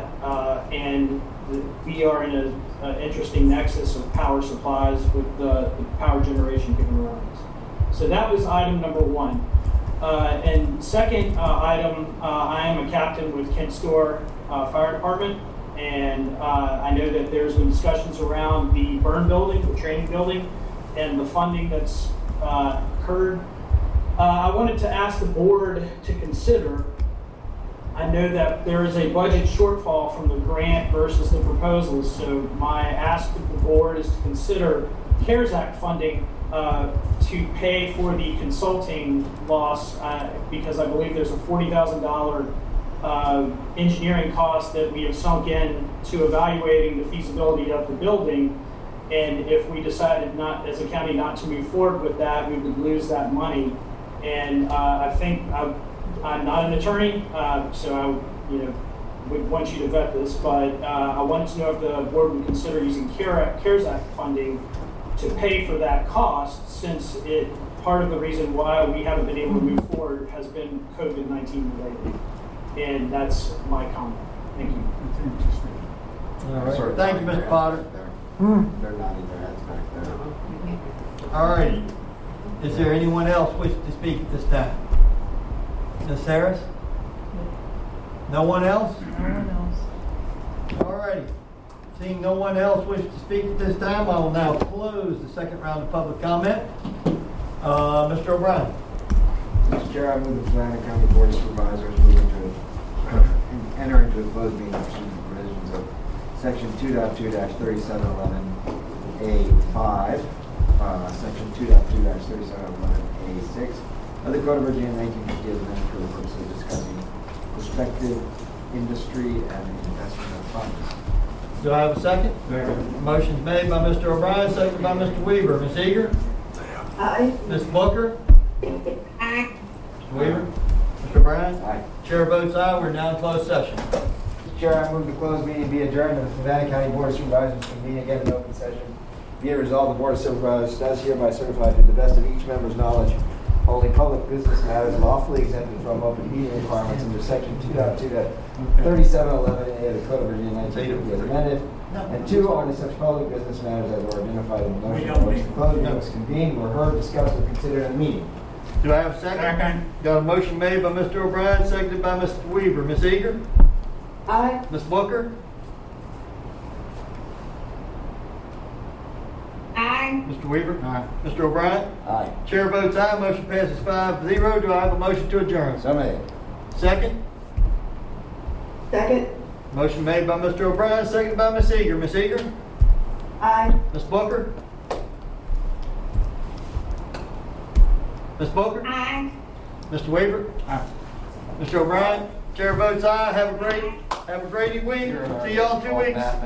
We are in an interesting nexus of power supplies with the power generation given around us. So that was item number 1. And second item, I am a captain with Kent Store Fire Department, and I know that there's been discussions around the burn building, the training building, and the funding that's occurred. I wanted to ask the board to consider, I know that there is a budget shortfall from the grant versus the proposals, so my ask of the board is to consider CARES Act funding to pay for the consulting loss, because I believe there's a $40,000 engineering cost that we have sunk in to evaluating the feasibility of the building. And if we decided not, as a county, not to move forward with that, we would lose that money. And I think I'm not an attorney, so I would want you to vet this, but I wanted to know if the board would consider using CARES Act funding to pay for that cost, since part of the reason why we haven't been able to move forward has been COVID-19 related. And that's my comment. Thank you. That's interesting. All right. Thank you, Mr. Potter. They're nodding their heads back there. All righty. Is there anyone else wishing to speak at this time? Ms. Harris? No one else? No one else. All righty. Seeing no one else wish to speak at this time, I will now close the second round of public comment. Mr. O'Brien. Mr. Chair, I move the Savannah County Board of Supervisors move enter into a closed meeting pursuant to provisions of Section 2.2-3711A5, Section 2.2-3711A6 of the Code of Virginia 1950 as amended for the purpose of discussing prospective industry and investment of funds. Do I have a second? Motion's made by Mr. O'Brien, seconded by Mr. Weaver. Ms. Eager? Aye. Ms. Booker? Aye. Mr. Weaver? Mr. O'Brien? Aye. Chair votes aye. We're now in closed session. Mr. Chair, I move the closed meeting be adjourned and the Savannah County Board of Supervisors convene again in open session. Be it resolved, the Board of Supervisors does hereby certify to the best of each member's knowledge only public business matters lawfully exempted from open meeting requirements under Section 2.2-3711A of the Code of Virginia 1950 as amended. And 2, only such public business matters as were identified in the motion for which the closed meeting was convened were heard, discussed, or considered in the meeting. Do I have a second? Second. Got a motion made by Mr. O'Brien, seconded by Mr. Weaver. Ms. Eager? Aye. Ms. Booker? Aye. Mr. Weaver? Aye. Mr. O'Brien? Aye. Chair votes aye. Motion passes 5-0. Do I have a motion to adjourn? So made. Second? Second. Motion made by Mr. O'Brien, seconded by Ms. Eager. Ms. Eager? Aye. Ms. Booker? Ms. Booker? Aye. Mr. Weaver? Aye. Mr. O'Brien? Chair votes aye. Have a great Have a great week. See y'all in 2 weeks.